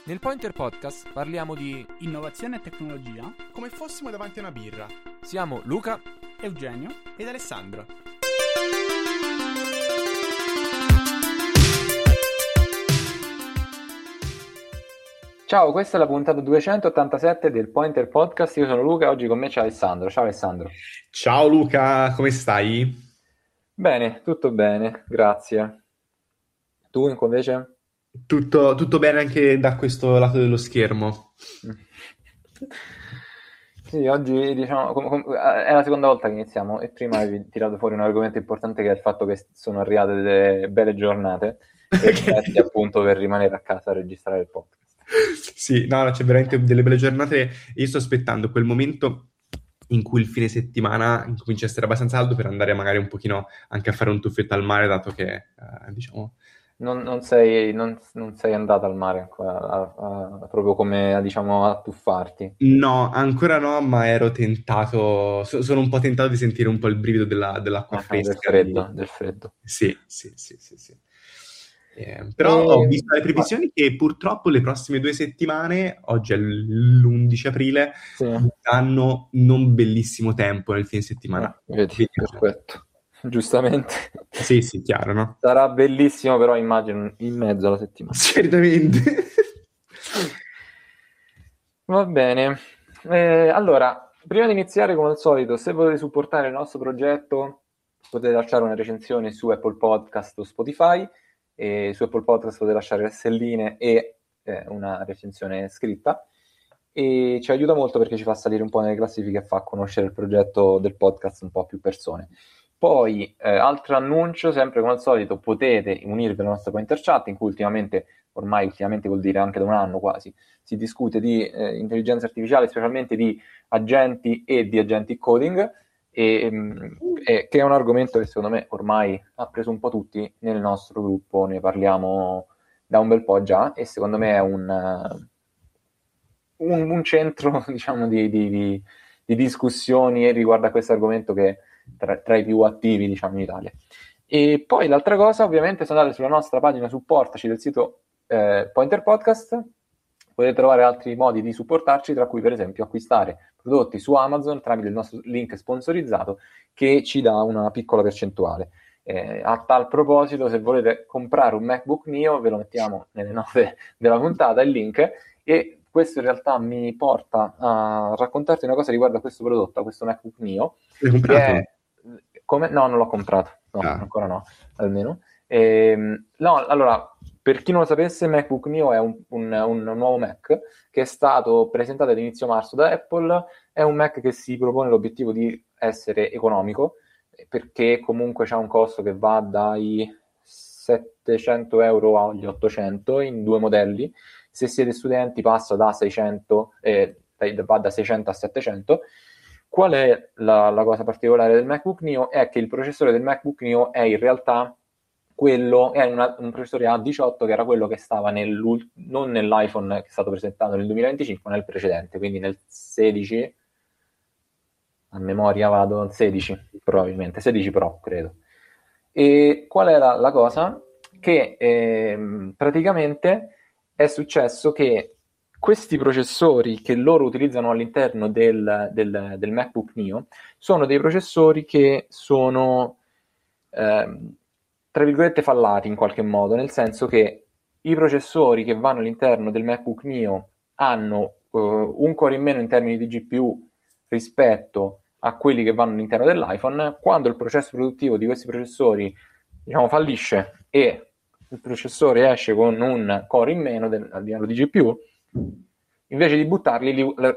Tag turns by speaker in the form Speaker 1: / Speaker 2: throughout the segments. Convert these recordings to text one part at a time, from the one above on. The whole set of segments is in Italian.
Speaker 1: Nel Pointer Podcast parliamo di
Speaker 2: innovazione e tecnologia
Speaker 3: come fossimo davanti a una birra.
Speaker 1: Siamo Luca,
Speaker 2: Eugenio
Speaker 3: ed Alessandro.
Speaker 4: Ciao, questa è la puntata 287 del Pointer Podcast. Io sono Luca, oggi con me c'è Alessandro. Ciao Alessandro.
Speaker 3: Ciao Luca, come stai?
Speaker 4: Bene, tutto bene, grazie. Tu invece?
Speaker 3: Tutto bene anche da questo lato dello schermo.
Speaker 4: Sì, oggi diciamo è la seconda volta che iniziamo e prima avevi tirato fuori un argomento importante che è il fatto che sono arrivate delle belle giornate e resti appunto per rimanere a casa a registrare il podcast.
Speaker 3: Sì, no, c'è veramente delle belle giornate. Io sto aspettando quel momento in cui il fine settimana comincia a essere abbastanza caldo per andare magari un pochino anche a fare un tuffetto al mare, dato che, diciamo...
Speaker 4: Non sei andata al mare ancora, proprio come diciamo a tuffarti.
Speaker 3: No, ancora no, ma ero tentato, sono un po' tentato di sentire un po' il brivido dell'acqua fresca.
Speaker 4: Del freddo.
Speaker 3: Sì. Però ho visto le
Speaker 4: ma-
Speaker 3: previsioni che purtroppo le prossime 2 settimane, oggi è l'11 aprile,
Speaker 4: Sì.
Speaker 3: danno non bellissimo tempo nel fine settimana.
Speaker 4: Vedi, perfetto. Giustamente.
Speaker 3: Sì, chiaro, no?
Speaker 4: Sarà bellissimo, però immagino in mezzo alla settimana.
Speaker 3: Certamente.
Speaker 4: Va bene. Allora, prima di iniziare, come al solito, se volete supportare il nostro progetto, potete lasciare una recensione su Apple Podcast o Spotify. E su Apple Podcast potete lasciare le stelline e una recensione scritta. E ci aiuta molto perché ci fa salire un po' nelle classifiche e fa conoscere il progetto del podcast un po' a più persone. Poi, altro annuncio, sempre come al solito, potete unirvi alla nostra Pointer Chat, in cui ultimamente vuol dire anche da un anno quasi, si discute di intelligenza artificiale, specialmente di agenti e di agenti coding, che è un argomento che secondo me ormai ha preso un po' tutti nel nostro gruppo, ne parliamo da un bel po' già, e secondo me è un centro, diciamo, di discussioni riguardo a questo argomento che tra i più attivi, diciamo, in Italia. E poi l'altra cosa, ovviamente, se andate sulla nostra pagina supportaci del sito Pointer Podcast, potete trovare altri modi di supportarci, tra cui per esempio acquistare prodotti su Amazon tramite il nostro link sponsorizzato che ci dà una piccola percentuale. A tal proposito, se volete comprare un MacBook Neo, ve lo mettiamo nelle note della puntata, il link, e questo in realtà mi porta a raccontarti una cosa riguardo a questo prodotto, a questo MacBook Neo.
Speaker 3: L'hai comprato?
Speaker 4: No, non l'ho comprato, ancora no, almeno. No, allora, per chi non lo sapesse, MacBook Neo è un nuovo Mac che è stato presentato ad inizio marzo da Apple. È un Mac che si propone l'obiettivo di essere economico, perché comunque c'ha un costo che va dai 700 euro agli 800 in 2 modelli. Se siete studenti passa da 600, va da 600 a 700. Qual è la cosa particolare del MacBook Neo? È che il processore del MacBook Neo è in realtà un processore A18 che era quello che stava non nell'iPhone che è stato presentato nel 2025, ma nel precedente, quindi nel 16, a memoria vado, 16 probabilmente, 16 Pro credo. E qual è la cosa? Che praticamente è successo che questi processori che loro utilizzano all'interno del MacBook Neo sono dei processori che sono tra virgolette fallati in qualche modo, nel senso che i processori che vanno all'interno del MacBook Neo hanno un core in meno in termini di GPU rispetto a quelli che vanno all'interno dell'iPhone. Quando il processo produttivo di questi processori, diciamo, fallisce e il processore esce con un core in meno a livello di GPU, invece di buttarli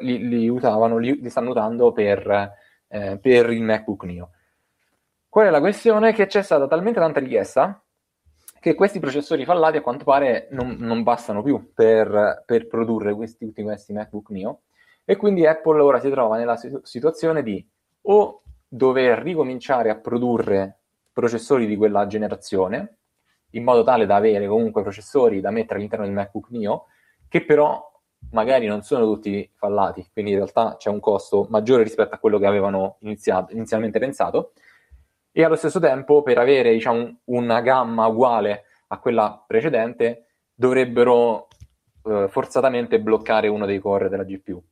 Speaker 4: li stanno usando per il MacBook Neo. Qual è la questione? Che c'è stata talmente tanta richiesta che questi processori fallati a quanto pare non bastano più per produrre questi MacBook Neo, e quindi Apple ora si trova nella situazione di o dover ricominciare a produrre processori di quella generazione, in modo tale da avere comunque processori da mettere all'interno del MacBook Neo, che però magari non sono tutti fallati, quindi in realtà c'è un costo maggiore rispetto a quello che avevano inizialmente pensato, e allo stesso tempo, per avere, diciamo, una gamma uguale a quella precedente, dovrebbero forzatamente bloccare uno dei core della GPU.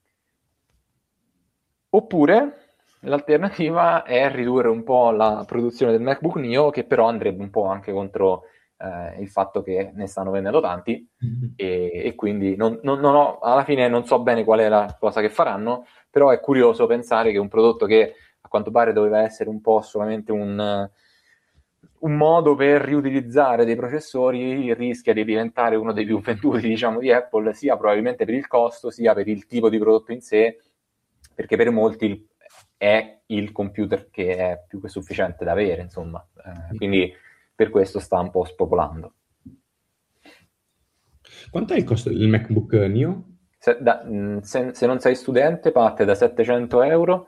Speaker 4: Oppure l'alternativa è ridurre un po' la produzione del MacBook Neo, che però andrebbe un po' anche contro il fatto che ne stanno vendendo tanti, e quindi alla fine non so bene qual è la cosa che faranno, però è curioso pensare che un prodotto che a quanto pare doveva essere un po' solamente un modo per riutilizzare dei processori rischia di diventare uno dei più venduti, diciamo, di Apple, sia probabilmente per il costo, sia per il tipo di prodotto in sé, perché per molti è il computer che è più che sufficiente da avere, insomma. Quindi per questo sta un po' spopolando.
Speaker 3: Quanto è il costo del MacBook Neo?
Speaker 4: Se non sei studente parte da 700 euro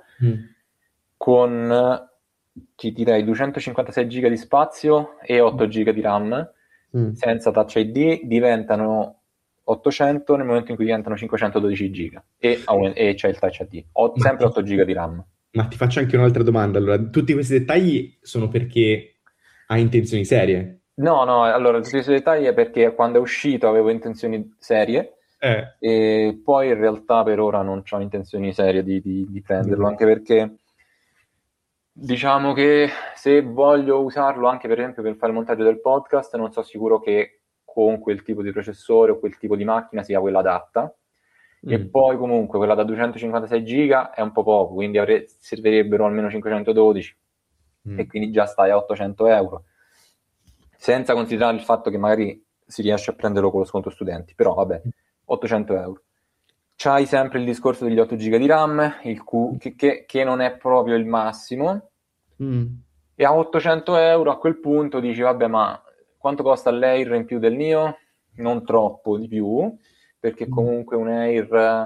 Speaker 4: con, ti direi, 256 giga di spazio e 8 giga di RAM. Senza Touch ID diventano 800 nel momento in cui diventano 512 giga e c'è il Touch ID. Ho sempre 8 giga di RAM.
Speaker 3: Ma ti faccio anche un'altra domanda. Allora, tutti questi dettagli sono perché hai intenzioni serie?
Speaker 4: No, allora, tutti questi dettagli è perché quando è uscito avevo intenzioni serie, e poi in realtà per ora non ho intenzioni serie di prenderlo, anche perché diciamo che se voglio usarlo anche per esempio per fare il montaggio del podcast, non sono sicuro che con quel tipo di processore o quel tipo di macchina sia quella adatta. E poi comunque quella da 256 giga è un po' poco, quindi servirebbero almeno 512 e quindi già stai a 800 euro, senza considerare il fatto che magari si riesce a prenderlo con lo sconto studenti, però vabbè, 800 euro. C'hai sempre il discorso degli 8 giga di RAM, che non è proprio il massimo, e a 800 euro a quel punto dici vabbè, ma quanto costa l'Air in più del Neo? Non troppo di più, perché comunque un Air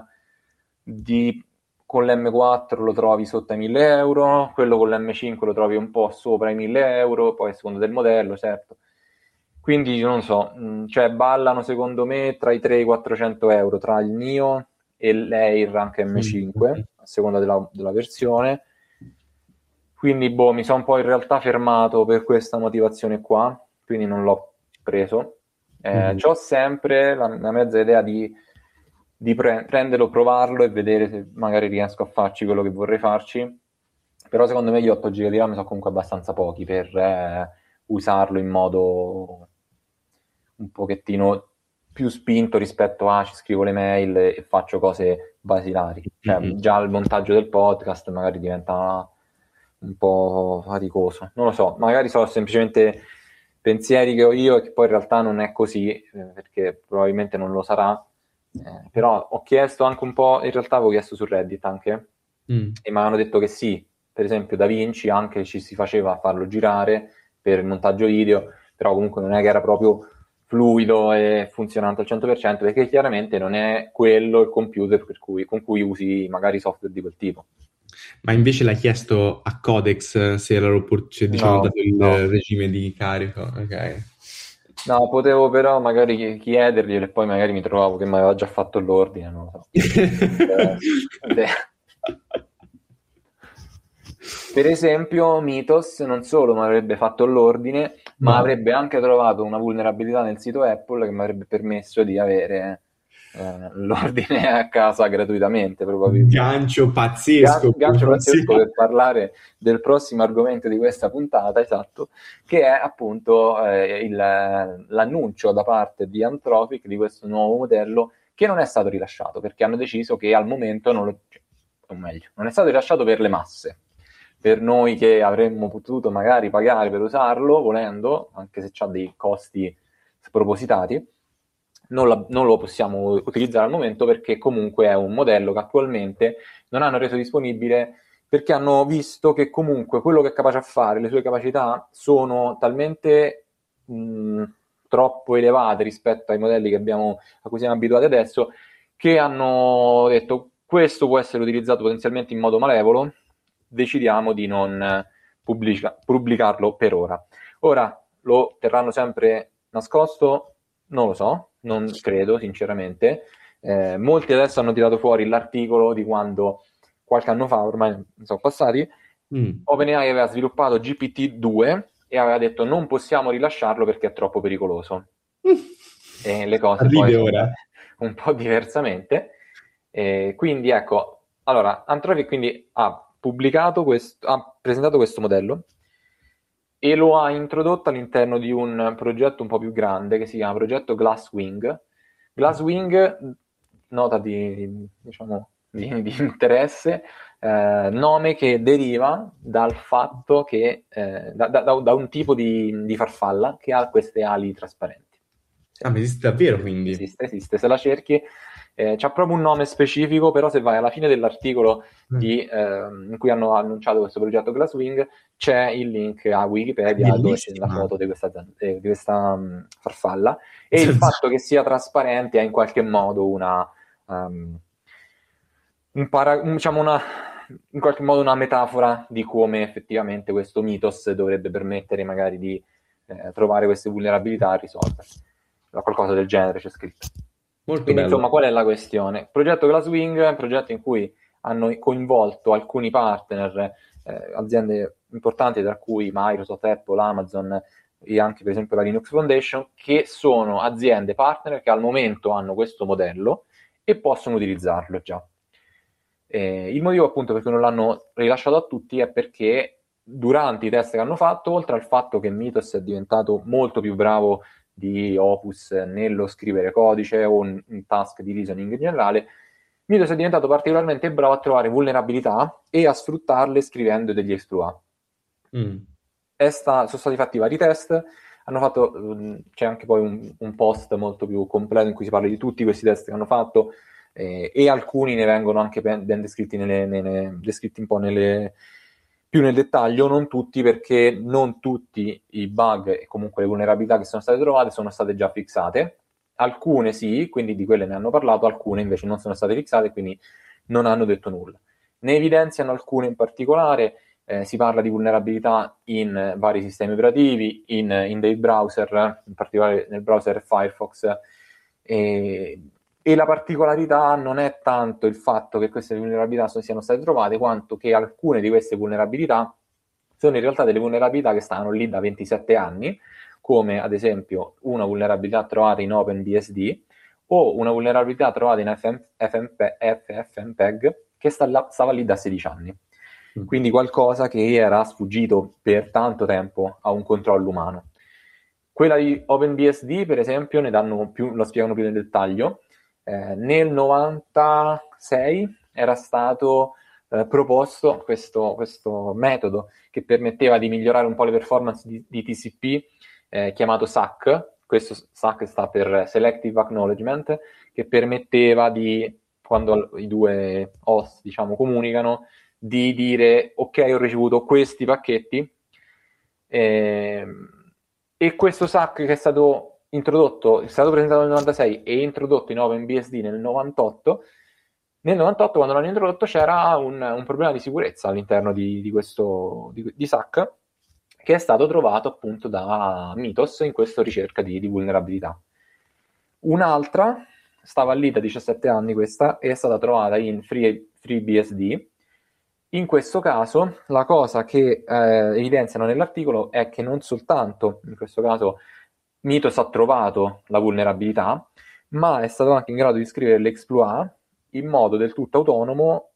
Speaker 4: con l'M4 lo trovi sotto ai 1000 euro, quello con l'M5 lo trovi un po' sopra i 1000 euro, poi a seconda del modello, certo. Quindi non so, cioè ballano secondo me tra i 300 e i 400 euro tra il Neo e l'Air anche M5, a seconda della versione. Quindi mi sono un po' in realtà fermato per questa motivazione qua, quindi non l'ho preso. C'ho sempre la mezza idea di prenderlo, provarlo e vedere se magari riesco a farci quello che vorrei farci, però secondo me gli 8 GB di RAM sono comunque abbastanza pochi per usarlo in modo un pochettino più spinto rispetto a ci scrivo le mail e faccio cose basilari. Cioè, già il montaggio del podcast magari diventa un po' faticoso, non lo so, magari sono semplicemente pensieri che ho io e che poi in realtà non è così, perché probabilmente non lo sarà, però ho chiesto anche un po', in realtà avevo chiesto su Reddit anche, e mi hanno detto che sì, per esempio DaVinci anche ci si faceva a farlo girare per il montaggio video, però comunque non è che era proprio fluido e funzionante al 100%, perché chiaramente non è quello il computer con cui usi magari software di quel tipo.
Speaker 3: Ma invece l'hai chiesto a Codex se era diciamo, dato il regime di carico? Ok.
Speaker 4: No, potevo però magari chiedergli e poi magari mi trovavo che mi aveva già fatto l'ordine, non lo so. Per esempio, Mythos non solo mi avrebbe fatto l'ordine, ma avrebbe anche trovato una vulnerabilità nel sito Apple che mi avrebbe permesso di avere l'ordine a casa gratuitamente, probabilmente.
Speaker 3: Gancio pazzesco.
Speaker 4: Gancio pazzesco per parlare del prossimo argomento di questa puntata, esatto, che è appunto l'annuncio da parte di Anthropic di questo nuovo modello che non è stato rilasciato, perché hanno deciso che al momento non è stato rilasciato per le masse. Per noi che avremmo potuto magari pagare per usarlo, volendo, anche se ha dei costi spropositati, non lo possiamo utilizzare al momento, perché comunque è un modello che attualmente non hanno reso disponibile, perché hanno visto che comunque quello che è capace a fare, le sue capacità sono talmente troppo elevate rispetto ai modelli a cui siamo abituati adesso, che hanno detto questo può essere utilizzato potenzialmente in modo malevolo, decidiamo di non pubblicarlo per ora. Ora lo terranno sempre nascosto? Non lo so, non credo sinceramente. Molti adesso hanno tirato fuori l'articolo di quando qualche anno fa, ormai ne sono passati, OpenAI aveva sviluppato GPT-2 e aveva detto non possiamo rilasciarlo perché è troppo pericoloso. E le cose poi un po' diversamente. Quindi ecco, allora, Anthropic quindi ha presentato questo modello e lo ha introdotto all'interno di un progetto un po' più grande che si chiama progetto Glasswing. Glasswing, nota diciamo, di interesse, nome che deriva dal fatto che da un tipo di farfalla che ha queste ali trasparenti.
Speaker 3: Ma esiste davvero, quindi?
Speaker 4: Esiste, se la cerchi c'ha proprio un nome specifico, però se vai alla fine dell'articolo in cui hanno annunciato questo progetto Glasswing, c'è il link a Wikipedia dove c'è la foto di questa farfalla, e il fatto che sia trasparente è in qualche modo in qualche modo una metafora di come effettivamente questo Mythos dovrebbe permettere magari di trovare queste vulnerabilità e risolverle. Qualcosa del genere c'è scritto.
Speaker 3: Molto
Speaker 4: Quindi
Speaker 3: bello.
Speaker 4: insomma, qual è la questione? Il progetto Glasswing è un progetto in cui hanno coinvolto alcuni partner, aziende importanti, tra cui Microsoft, Apple, Amazon e anche per esempio la Linux Foundation, che sono aziende partner che al momento hanno questo modello e possono utilizzarlo già. Il motivo appunto per cui non l'hanno rilasciato a tutti è perché durante i test che hanno fatto, oltre al fatto che Mythos è diventato molto più bravo di Opus nello scrivere codice o in task di reasoning in generale, Mythos è diventato particolarmente bravo a trovare vulnerabilità e a sfruttarle scrivendo degli exploit. Sono stati fatti vari test, c'è anche poi un post molto più completo in cui si parla di tutti questi test che hanno fatto, e alcuni ne vengono anche ben descritti descritti un po' più nel dettaglio, non tutti, perché non tutti i bug e comunque le vulnerabilità che sono state trovate sono state già fixate. Alcune sì, quindi di quelle ne hanno parlato, alcune invece non sono state fixate, quindi non hanno detto nulla. Ne evidenziano alcune in particolare, si parla di vulnerabilità in vari sistemi operativi, in dei browser, in particolare nel browser Firefox, e la particolarità non è tanto il fatto che queste vulnerabilità siano state trovate, quanto che alcune di queste vulnerabilità sono in realtà delle vulnerabilità che stanno lì da 27 anni, come ad esempio una vulnerabilità trovata in OpenBSD o una vulnerabilità trovata in FFmpeg che stava lì da 16 anni. Quindi qualcosa che era sfuggito per tanto tempo a un controllo umano. Quella di OpenBSD, per esempio, lo spiegano più nel dettaglio. Nel 96 era stato proposto questo metodo che permetteva di migliorare un po' le performance di TCP, chiamato SAC. Questo SAC sta per Selective Acknowledgement, che permetteva di, quando i due host diciamo comunicano, di dire ok, ho ricevuto questi pacchetti, e questo SAC che è stato presentato nel 96 e introdotto in OpenBSD nel 98. Nel 98, quando l'hanno introdotto, c'era un problema di sicurezza all'interno di SAC, che è stato trovato appunto da Mythos in questa ricerca di vulnerabilità. Un'altra stava lì da 17 anni, questa, e è stata trovata in FreeBSD. In questo caso, la cosa che evidenziano nell'articolo è che non soltanto, in questo caso, Mythos ha trovato la vulnerabilità, ma è stato anche in grado di scrivere l'exploit in modo del tutto autonomo,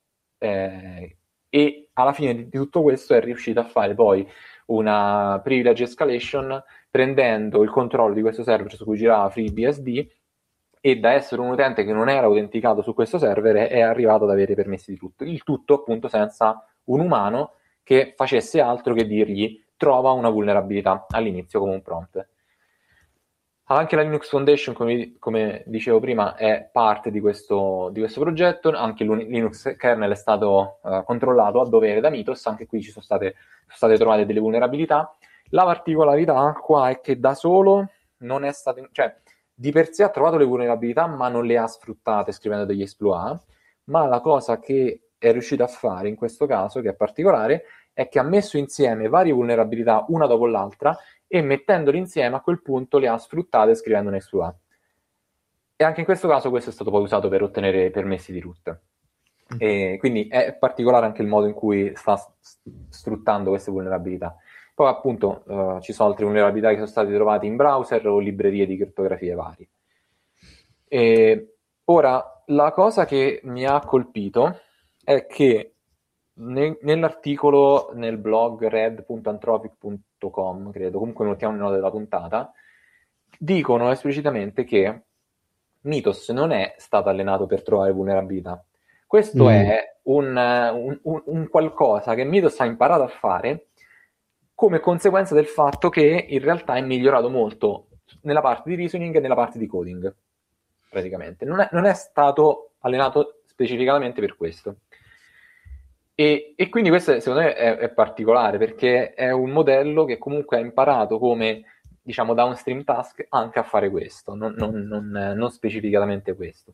Speaker 4: e alla fine di tutto questo è riuscito a fare poi una privilege escalation prendendo il controllo di questo server su cui girava FreeBSD, e da essere un utente che non era autenticato su questo server è arrivato ad avere permessi di tutto. Il tutto appunto senza un umano che facesse altro che dirgli trova una vulnerabilità all'inizio come un prompt. Anche la Linux Foundation, come dicevo prima, è parte di questo progetto. Anche il Linux kernel è stato controllato a dovere da Mythos. Anche qui ci sono state trovate delle vulnerabilità. La particolarità qua è che da solo non è stato, cioè di per sé ha trovato le vulnerabilità ma non le ha sfruttate scrivendo degli exploit. Ma la cosa che è riuscito a fare in questo caso, che è particolare, è che ha messo insieme varie vulnerabilità una dopo l'altra, e mettendole insieme a quel punto le ha sfruttate scrivendo un exploit. E anche in questo caso questo è stato poi usato per ottenere permessi di root. E quindi è particolare anche il modo in cui sta sfruttando queste vulnerabilità. Poi appunto ci sono altre vulnerabilità che sono state trovate in browser o librerie di crittografie varie. Ora, la cosa che mi ha colpito è che nell'articolo nel blog red.anthropic.com, credo, comunque mettiamo nelle note della puntata, dicono esplicitamente che Mythos non è stato allenato per trovare vulnerabilità. Questo è un qualcosa che Mythos ha imparato a fare come conseguenza del fatto che in realtà è migliorato molto nella parte di reasoning e nella parte di coding, praticamente. Non è stato allenato specificatamente per questo. E quindi questo secondo me è particolare, perché è un modello che comunque ha imparato come, diciamo, downstream task anche a fare questo, non specificatamente questo.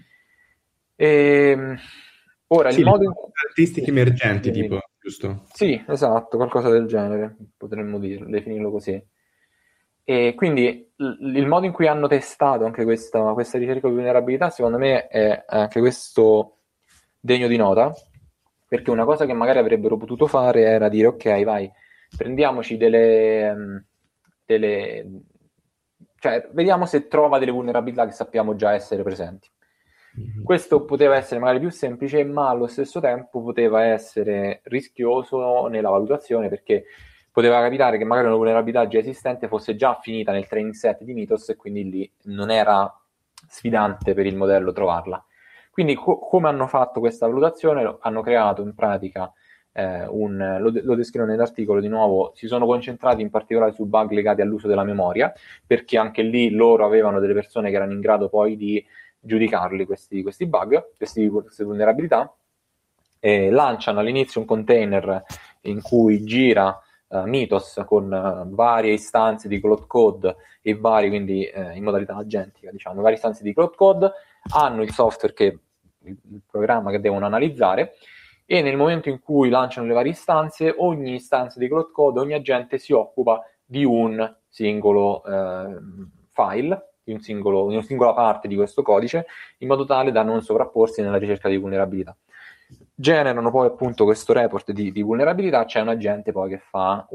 Speaker 4: Ora,
Speaker 3: sì,
Speaker 4: il modo in
Speaker 3: artistiche emergenti,
Speaker 4: sì,
Speaker 3: tipo, giusto?
Speaker 4: sì, esatto, qualcosa del genere, potremmo definirlo così. E quindi il modo in cui hanno testato anche questa ricerca di vulnerabilità, secondo me, è anche questo degno di nota, perché una cosa che magari avrebbero potuto fare era dire: ok, vai, prendiamoci cioè vediamo se trova delle vulnerabilità che sappiamo già essere presenti. Questo poteva essere magari più semplice, ma allo stesso tempo poteva essere rischioso nella valutazione, perché poteva capitare che magari una vulnerabilità già esistente fosse già finita nel training set di Mythos e quindi lì non era sfidante per il modello trovarla. Quindi come hanno fatto questa valutazione? Hanno creato in pratica lo descrivo nell'articolo, di nuovo, si sono concentrati in particolare su bug legati all'uso della memoria, perché anche lì loro avevano delle persone che erano in grado poi di giudicarli questi bug, queste vulnerabilità. Lanciano all'inizio un container in cui gira Mythos con varie istanze di Cloud Code e vari, quindi in modalità agentica, diciamo, varie istanze di Cloud Code, hanno il software il programma che devono analizzare, e nel momento in cui lanciano le varie istanze, ogni istanza di Cloud Code, ogni agente si occupa di un singolo file, di una singola parte di questo codice, in modo tale da non sovrapporsi nella ricerca di vulnerabilità. Generano poi appunto questo report di vulnerabilità, c'è un agente poi che fa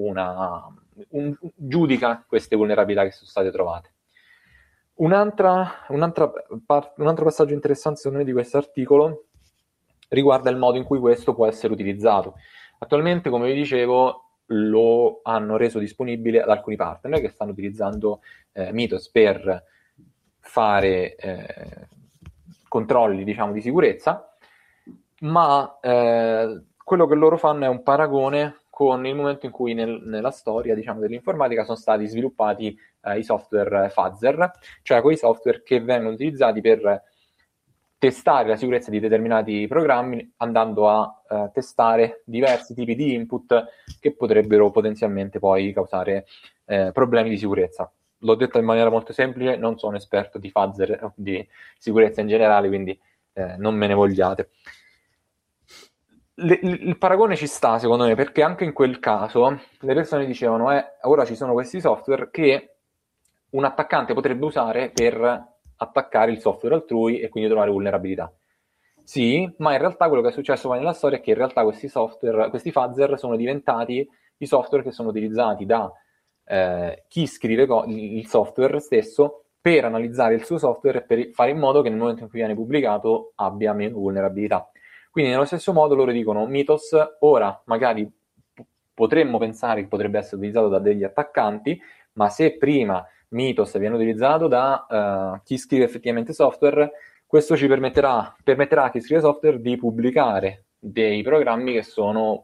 Speaker 4: giudica queste vulnerabilità che sono state trovate. Un altro passaggio interessante secondo me di questo articolo riguarda il modo in cui questo può essere utilizzato. Attualmente, come vi dicevo, lo hanno reso disponibile ad alcuni partner che stanno utilizzando Mythos per fare controlli, diciamo, di sicurezza, ma quello che loro fanno è un paragone con il momento in cui nella storia, diciamo, dell'informatica sono stati sviluppati i software fuzzer, cioè quei software che vengono utilizzati per testare la sicurezza di determinati programmi, andando a testare diversi tipi di input che potrebbero potenzialmente poi causare problemi di sicurezza. L'ho detto in maniera molto semplice, non sono esperto di fuzzer, di sicurezza in generale, quindi non me ne vogliate. Il paragone ci sta, secondo me, perché anche in quel caso le persone dicevano ora ci sono questi software che un attaccante potrebbe usare per attaccare il software altrui e quindi trovare vulnerabilità. Sì, ma in realtà quello che è successo poi nella storia è che in realtà questi fuzzer sono diventati i software che sono utilizzati da chi scrive il software stesso per analizzare il suo software e per fare in modo che nel momento in cui viene pubblicato abbia meno vulnerabilità. Quindi nello stesso modo loro dicono: Mythos ora magari potremmo pensare che potrebbe essere utilizzato da degli attaccanti, ma se prima Mythos viene utilizzato da chi scrive effettivamente software, questo ci permetterà a chi scrive software di pubblicare dei programmi che sono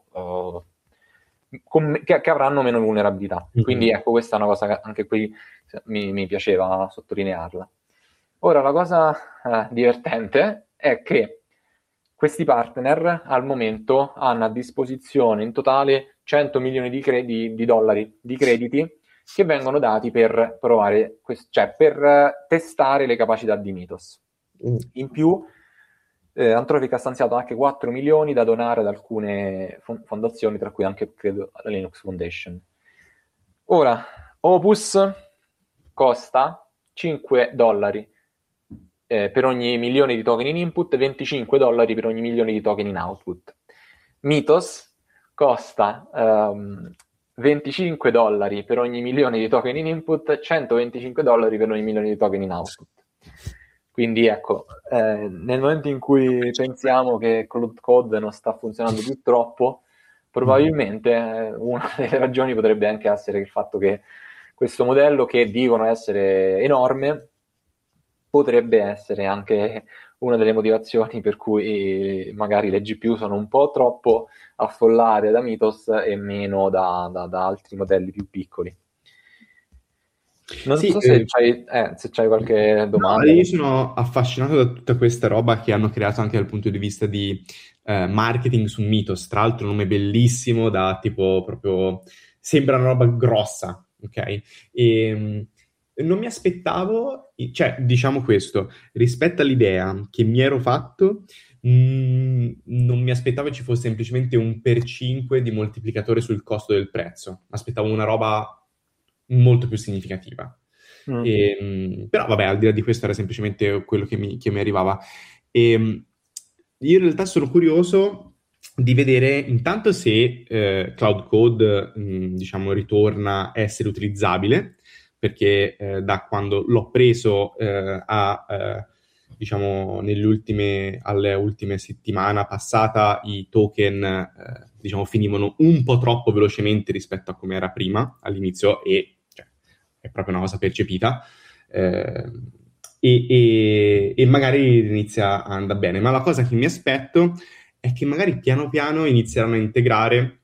Speaker 4: che avranno meno vulnerabilità. Quindi ecco, questa è una cosa che anche qui mi piaceva sottolinearla. Ora, la cosa divertente è che questi partner al momento hanno a disposizione in totale 100 milioni di dollari di crediti che vengono dati per provare, cioè per testare le capacità di Mythos. In più, Anthropic ha stanziato anche 4 milioni da donare ad alcune fondazioni, tra cui anche, credo, la Linux Foundation. Ora, Opus costa $5 per ogni milione di token in input, $25 per ogni milione di token in output. Mythos costa $25 per ogni milione di token in input, $125 per ogni milione di token in output. Quindi ecco, nel momento in cui pensiamo che Cloud Code non sta funzionando più troppo, probabilmente una delle ragioni potrebbe anche essere il fatto che questo modello, che dicono essere enorme, potrebbe essere anche una delle motivazioni per cui magari le GPU sono un po' troppo affollate da Mythos e meno da altri modelli più piccoli. Non
Speaker 3: Sì,
Speaker 4: so se c'hai qualche domanda.
Speaker 3: io sono affascinato da tutta questa roba che hanno creato anche dal punto di vista di marketing su Mythos. Tra l'altro, un nome bellissimo, da tipo proprio sembra una roba grossa, ok? E non mi aspettavo, cioè, diciamo questo, rispetto all'idea che mi ero fatto, non mi aspettavo ci fosse semplicemente un per 5 di moltiplicatore sul costo del prezzo. Mi aspettavo una roba molto più significativa. Però vabbè, al di là di questo era semplicemente quello che mi arrivava. Io in realtà sono curioso di vedere intanto se Cloud Code, diciamo, ritorna a essere utilizzabile, perché da quando l'ho preso diciamo, alle ultime settimane passata, i token, diciamo, finivano un po' troppo velocemente rispetto a come era prima, all'inizio, e cioè, è proprio una cosa percepita. E magari inizia a andare bene. Ma la cosa che mi aspetto è che magari piano piano inizieranno a integrare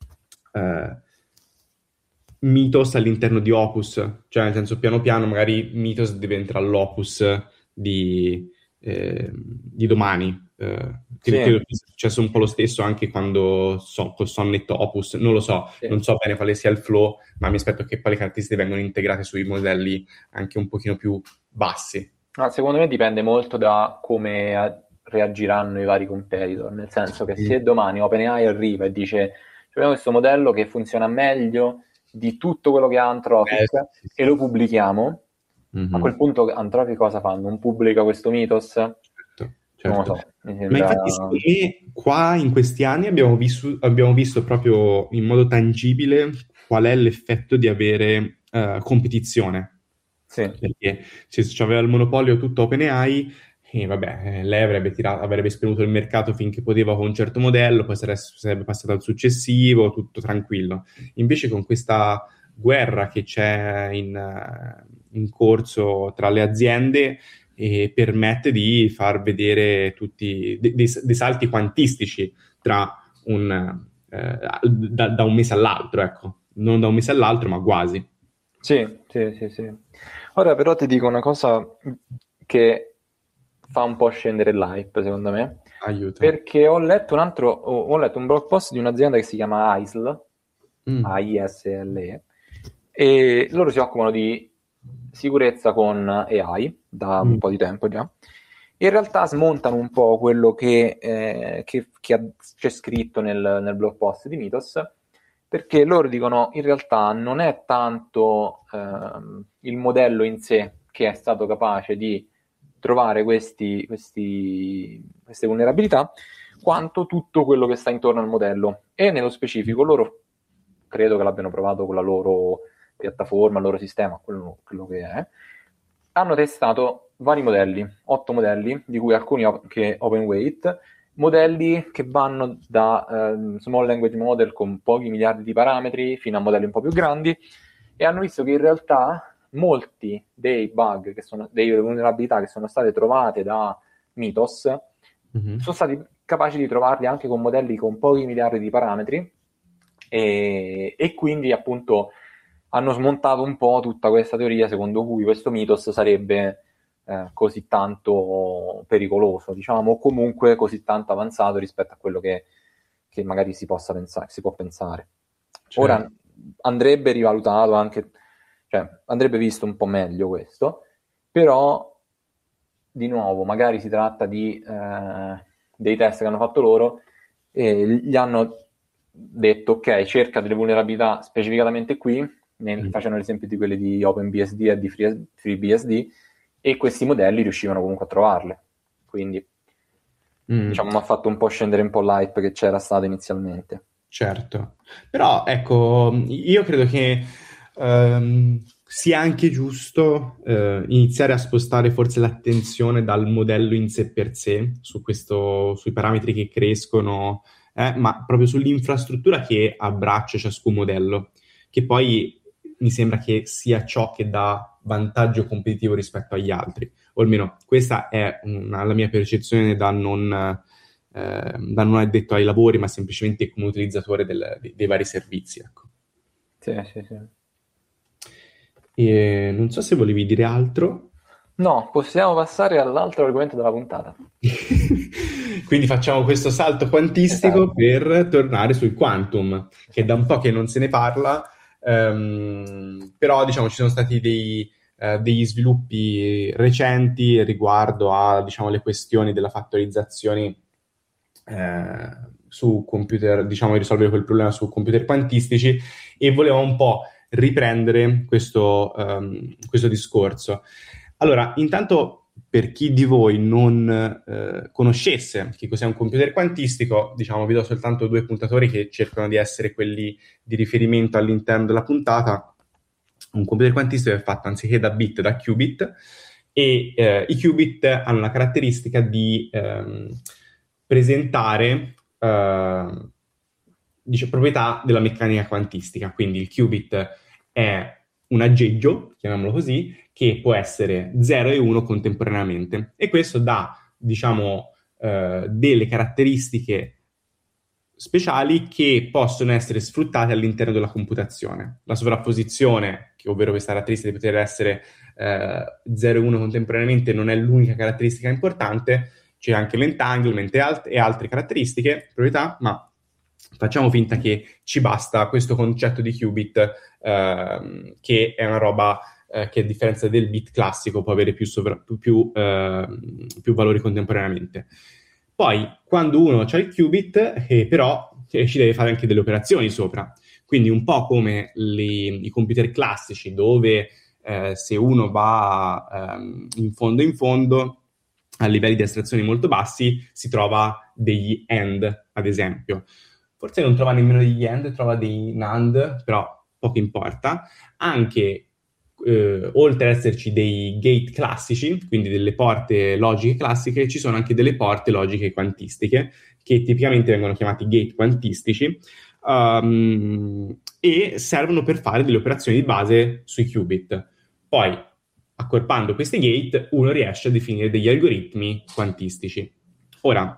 Speaker 3: Mythos all'interno di Opus, cioè nel senso piano piano magari Mythos diventerà l'Opus di domani. Credo che sia successo un po' lo stesso anche quando col Sonnet Opus, non lo so, non so bene quale sia il flow, ma mi aspetto che poi le caratteristiche vengano integrate sui modelli anche un pochino più bassi.
Speaker 4: Secondo me dipende molto da come reagiranno i vari competitor, nel senso che se domani OpenAI arriva e dice abbiamo questo modello che funziona meglio di tutto quello che ha Anthropic e lo pubblichiamo, a quel punto Anthropic cosa fa? Non pubblica questo Mythos?
Speaker 3: Certo.
Speaker 4: Non lo so.
Speaker 3: Ma infatti secondo me qua in questi anni abbiamo visto proprio in modo tangibile qual è l'effetto di avere competizione.
Speaker 4: Sì.
Speaker 3: Perché se c'aveva il monopolio tutto OpenAI, vabbè, lei avrebbe spenuto il mercato finché poteva con un certo modello, poi sarebbe passato al successivo, tutto tranquillo. Invece con questa guerra che c'è in corso tra le aziende, permette di far vedere tutti dei salti quantistici tra da un mese all'altro, ecco. Non da un mese all'altro, ma quasi.
Speaker 4: Sì. Ora però ti dico una cosa che fa un po' scendere l'hype, secondo me.
Speaker 3: Aiuto.
Speaker 4: Perché ho letto un blog post di un'azienda che si chiama AISL, AISLE, e loro si occupano di sicurezza con AI da un po' di tempo già. In realtà smontano un po' quello che c'è scritto nel blog post di Mythos, perché loro dicono in realtà non è tanto il modello in sé che è stato capace di trovare queste vulnerabilità, quanto tutto quello che sta intorno al modello. E nello specifico loro credo che l'abbiano provato con la loro piattaforma, il loro sistema, quello che è. Hanno testato vari modelli, 8 modelli, di cui alcuni che open weight, modelli che vanno da small language model con pochi miliardi di parametri fino a modelli un po' più grandi, e hanno visto che in realtà molti dei bug, delle vulnerabilità che sono state trovate da Mythos, sono stati capaci di trovarli anche con modelli con pochi miliardi di parametri, e quindi appunto hanno smontato un po' tutta questa teoria secondo cui questo Mythos sarebbe così tanto pericoloso, diciamo, o comunque così tanto avanzato rispetto a quello che magari si può pensare. Certo. Ora andrebbe rivalutato anche, cioè andrebbe visto un po' meglio questo, però di nuovo magari si tratta di dei test che hanno fatto loro e gli hanno detto ok, cerca delle vulnerabilità specificatamente qui, facendo l'esempio di quelli di OpenBSD e di FreeBSD, e questi modelli riuscivano comunque a trovarle. Quindi diciamo mi ha fatto un po' scendere un po' l'hype che c'era stato inizialmente.
Speaker 3: Certo, però ecco, io credo che sia anche giusto iniziare a spostare forse l'attenzione dal modello in sé per sé, sui parametri che crescono, ma proprio sull'infrastruttura che abbraccia ciascun modello, che poi mi sembra che sia ciò che dà vantaggio competitivo rispetto agli altri, o almeno questa è la mia percezione da non addetto ai lavori, ma semplicemente come utilizzatore dei vari servizi, ecco.
Speaker 4: Sì.
Speaker 3: E non so se volevi dire altro.
Speaker 4: No, possiamo passare all'altro argomento della puntata.
Speaker 3: Quindi facciamo questo salto quantistico,
Speaker 4: Esatto.
Speaker 3: per tornare sul quantum, che da un po' che non se ne parla, però diciamo ci sono stati degli sviluppi recenti riguardo a, diciamo, le questioni della fattorizzazione su computer, diciamo, risolvere quel problema su computer quantistici, e volevo un po' riprendere questo discorso. Allora, intanto, per chi di voi non conoscesse che cos'è un computer quantistico, diciamo, vi do soltanto 2 puntatori che cercano di essere quelli di riferimento all'interno della puntata. Un computer quantistico è fatto anziché da bit, da qubit, e i qubit hanno la caratteristica di presentare proprietà della meccanica quantistica. Quindi il qubit è un aggeggio, chiamiamolo così, che può essere 0 e 1 contemporaneamente, e questo dà, diciamo, delle caratteristiche speciali che possono essere sfruttate all'interno della computazione. La sovrapposizione, ovvero questa caratteristica di poter essere 0 e 1 contemporaneamente, non è l'unica caratteristica importante, c'è anche l'entanglement e altre caratteristiche, proprietà, ma facciamo finta che ci basta questo concetto di qubit, che è una roba che, a differenza del bit classico, può avere più valori contemporaneamente. Poi, quando uno ha il qubit, però ci deve fare anche delle operazioni sopra. Quindi un po' come i computer classici, dove se uno va in fondo, a livelli di astrazione molto bassi, si trova degli AND, ad esempio. Forse non trova nemmeno degli AND, trova dei NAND, però poco importa. Anche oltre ad esserci dei gate classici, quindi delle porte logiche classiche, ci sono anche delle porte logiche quantistiche, che tipicamente vengono chiamati gate quantistici, e servono per fare delle operazioni di base sui qubit. Poi, accorpando questi gate, uno riesce a definire degli algoritmi quantistici. Ora,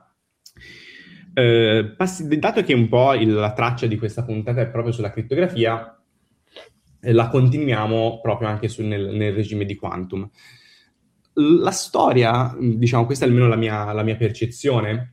Speaker 3: dato che un po' la traccia di questa puntata è proprio sulla crittografia, la continuiamo proprio anche nel regime di quantum. La storia, diciamo, questa è almeno la mia percezione,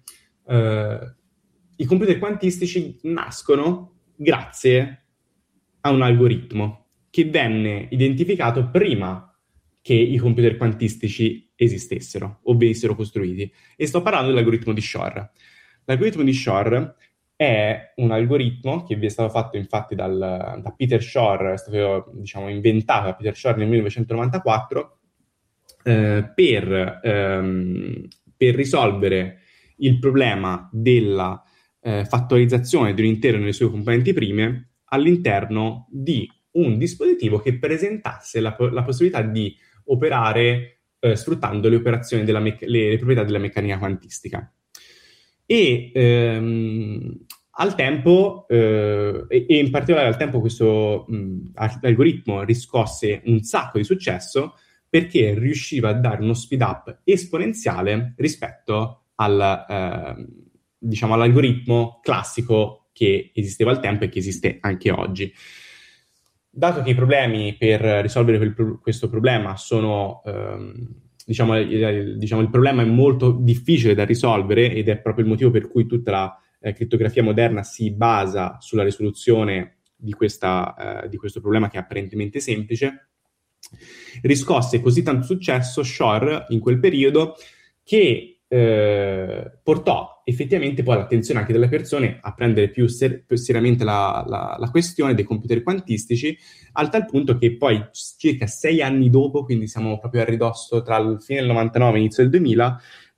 Speaker 3: i computer quantistici nascono grazie a un algoritmo che venne identificato prima che i computer quantistici esistessero o venissero costruiti, e sto parlando dell'algoritmo di Shor. L'algoritmo di Shor è un algoritmo che vi è stato fatto infatti da Peter Shor, è stato, diciamo, inventato da Peter Shor nel 1994 per risolvere il problema della fattorizzazione di un intero nelle sue componenti prime all'interno di un dispositivo che presentasse la possibilità di operare sfruttando le operazioni le proprietà della meccanica quantistica. E al tempo, e in particolare al tempo, questo algoritmo riscosse un sacco di successo perché riusciva a dare uno speed up esponenziale rispetto diciamo, all'algoritmo classico che esisteva al tempo e che esiste anche oggi. Dato che i problemi per risolvere questo problema sono diciamo, il problema è molto difficile da risolvere, ed è proprio il motivo per cui tutta la crittografia moderna si basa sulla risoluzione di questo problema, che è apparentemente semplice. Riscosse così tanto successo Shor in quel periodo che portò effettivamente poi l'attenzione anche delle persone a prendere più seriamente la questione dei computer quantistici, al tal punto che poi circa 6 anni dopo, quindi siamo proprio a ridosso tra il fine del 99 e inizio del 2000,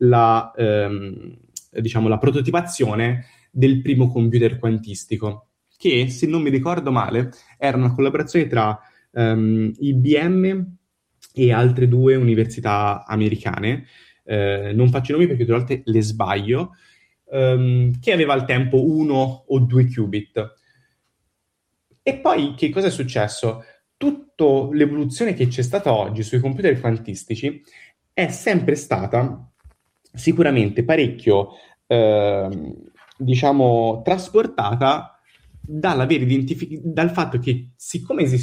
Speaker 3: diciamo, la prototipazione del primo computer quantistico, che, se non mi ricordo male, era una collaborazione tra IBM e altre 2 università americane, non faccio i nomi perché 2 volte le sbaglio, che aveva al tempo 1 o 2 qubit. E poi che cosa è successo? Tutta l'evoluzione che c'è stata oggi sui computer quantistici è sempre stata sicuramente parecchio, diciamo, trasportata dal fatto che, siccome è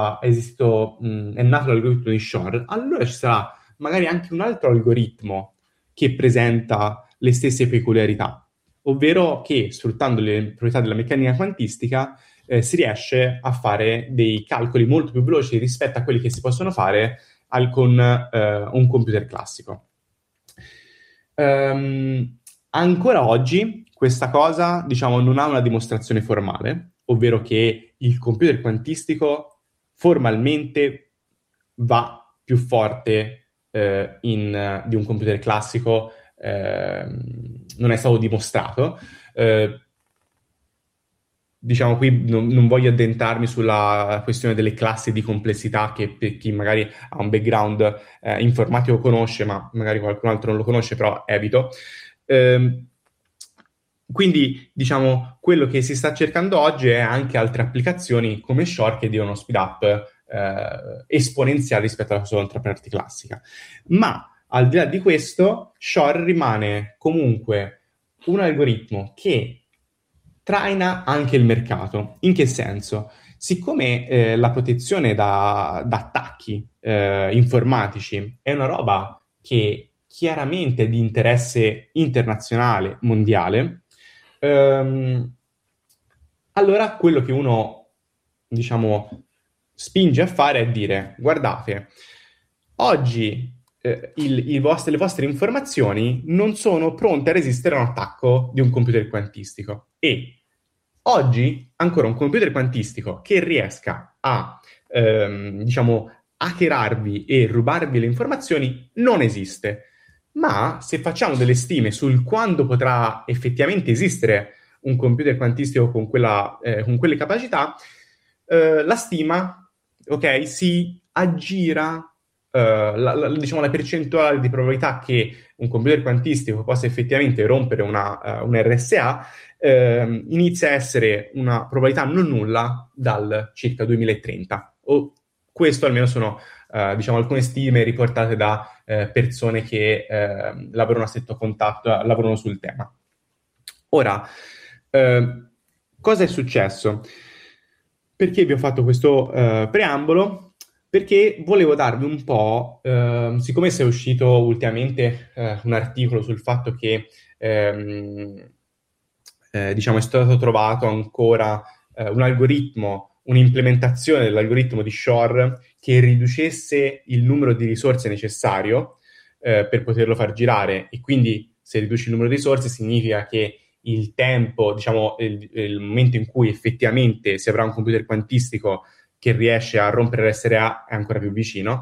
Speaker 3: nato l'algoritmo di Shor, allora ci sarà magari anche un altro algoritmo che presenta le stesse peculiarità, ovvero che, sfruttando le proprietà della meccanica quantistica, si riesce a fare dei calcoli molto più veloci rispetto a quelli che si possono fare con un computer classico. Ancora oggi questa cosa, diciamo, non ha una dimostrazione formale, ovvero che il computer quantistico formalmente va più forte di un computer classico, non è stato dimostrato. Diciamo, qui non voglio addentrarmi sulla questione delle classi di complessità, che per chi magari ha un background informatico conosce, ma magari qualcun altro non lo conosce, però evito. Quindi, diciamo, quello che si sta cercando oggi è anche altre applicazioni come Shor che diano uno speed up esponenziale rispetto alla sua controparte classica. Ma al di là di questo, Shor rimane comunque un algoritmo che traina anche il mercato. In che senso? Siccome la protezione da attacchi informatici è una roba che chiaramente è di interesse internazionale, mondiale, allora quello che uno, diciamo, spinge a fare è dire: guardate, oggi le vostre informazioni non sono pronte a resistere a un attacco di un computer quantistico, e oggi ancora un computer quantistico che riesca a, diciamo, hackerarvi e rubarvi le informazioni non esiste. Ma se facciamo delle stime sul quando potrà effettivamente esistere un computer quantistico con quelle capacità, la stima, ok, si aggira, diciamo, la percentuale di probabilità che un computer quantistico possa effettivamente rompere un RSA inizia a essere una probabilità non nulla dal circa 2030. O questo almeno sono diciamo alcune stime riportate da persone che lavorano a stretto contatto, lavorano sul tema. Ora, cosa è successo? Perché vi ho fatto questo preambolo? Perché volevo darvi un po', siccome si è uscito ultimamente un articolo sul fatto che diciamo è stato trovato ancora un algoritmo, un'implementazione dell'algoritmo di Shor che riducesse il numero di risorse necessario per poterlo far girare, e quindi se riduci il numero di risorse significa che il tempo, diciamo il momento in cui effettivamente si avrà un computer quantistico che riesce a rompere l'SRA è ancora più vicino.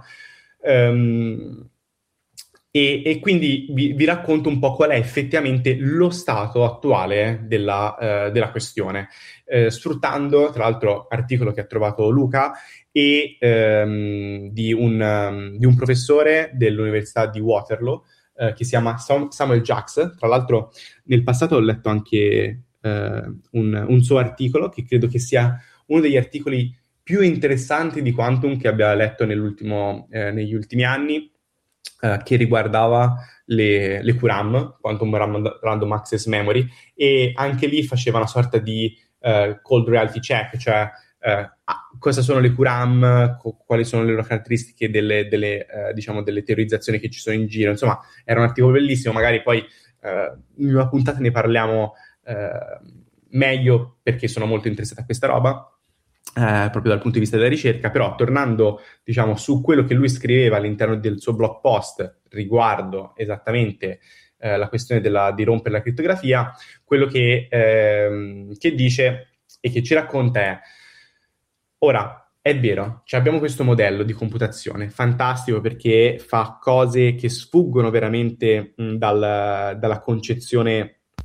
Speaker 3: E quindi vi racconto un po' qual è effettivamente lo stato attuale della questione, sfruttando, tra l'altro, articolo che ha trovato Luca e di un professore dell'Università di Waterloo, che si chiama Samuel Jax. Tra l'altro nel passato ho letto anche un suo articolo, che credo che sia uno degli articoli più interessanti di Quantum che abbia letto negli ultimi anni, che riguardava le QRAM, Quantum Random Access Memory, e anche lì faceva una sorta di cold reality check, cioè cosa sono le QRAM, quali sono le loro caratteristiche diciamo delle teorizzazioni che ci sono in giro. Insomma, era un articolo bellissimo, magari poi in una puntata ne parliamo meglio, perché sono molto interessato a questa roba. Proprio dal punto di vista della ricerca. Però tornando, diciamo, su quello che lui scriveva all'interno del suo blog post riguardo esattamente la questione di rompere la crittografia, quello che dice e che ci racconta è: ora, è vero, abbiamo questo modello di computazione fantastico perché fa cose che sfuggono veramente dalla concezione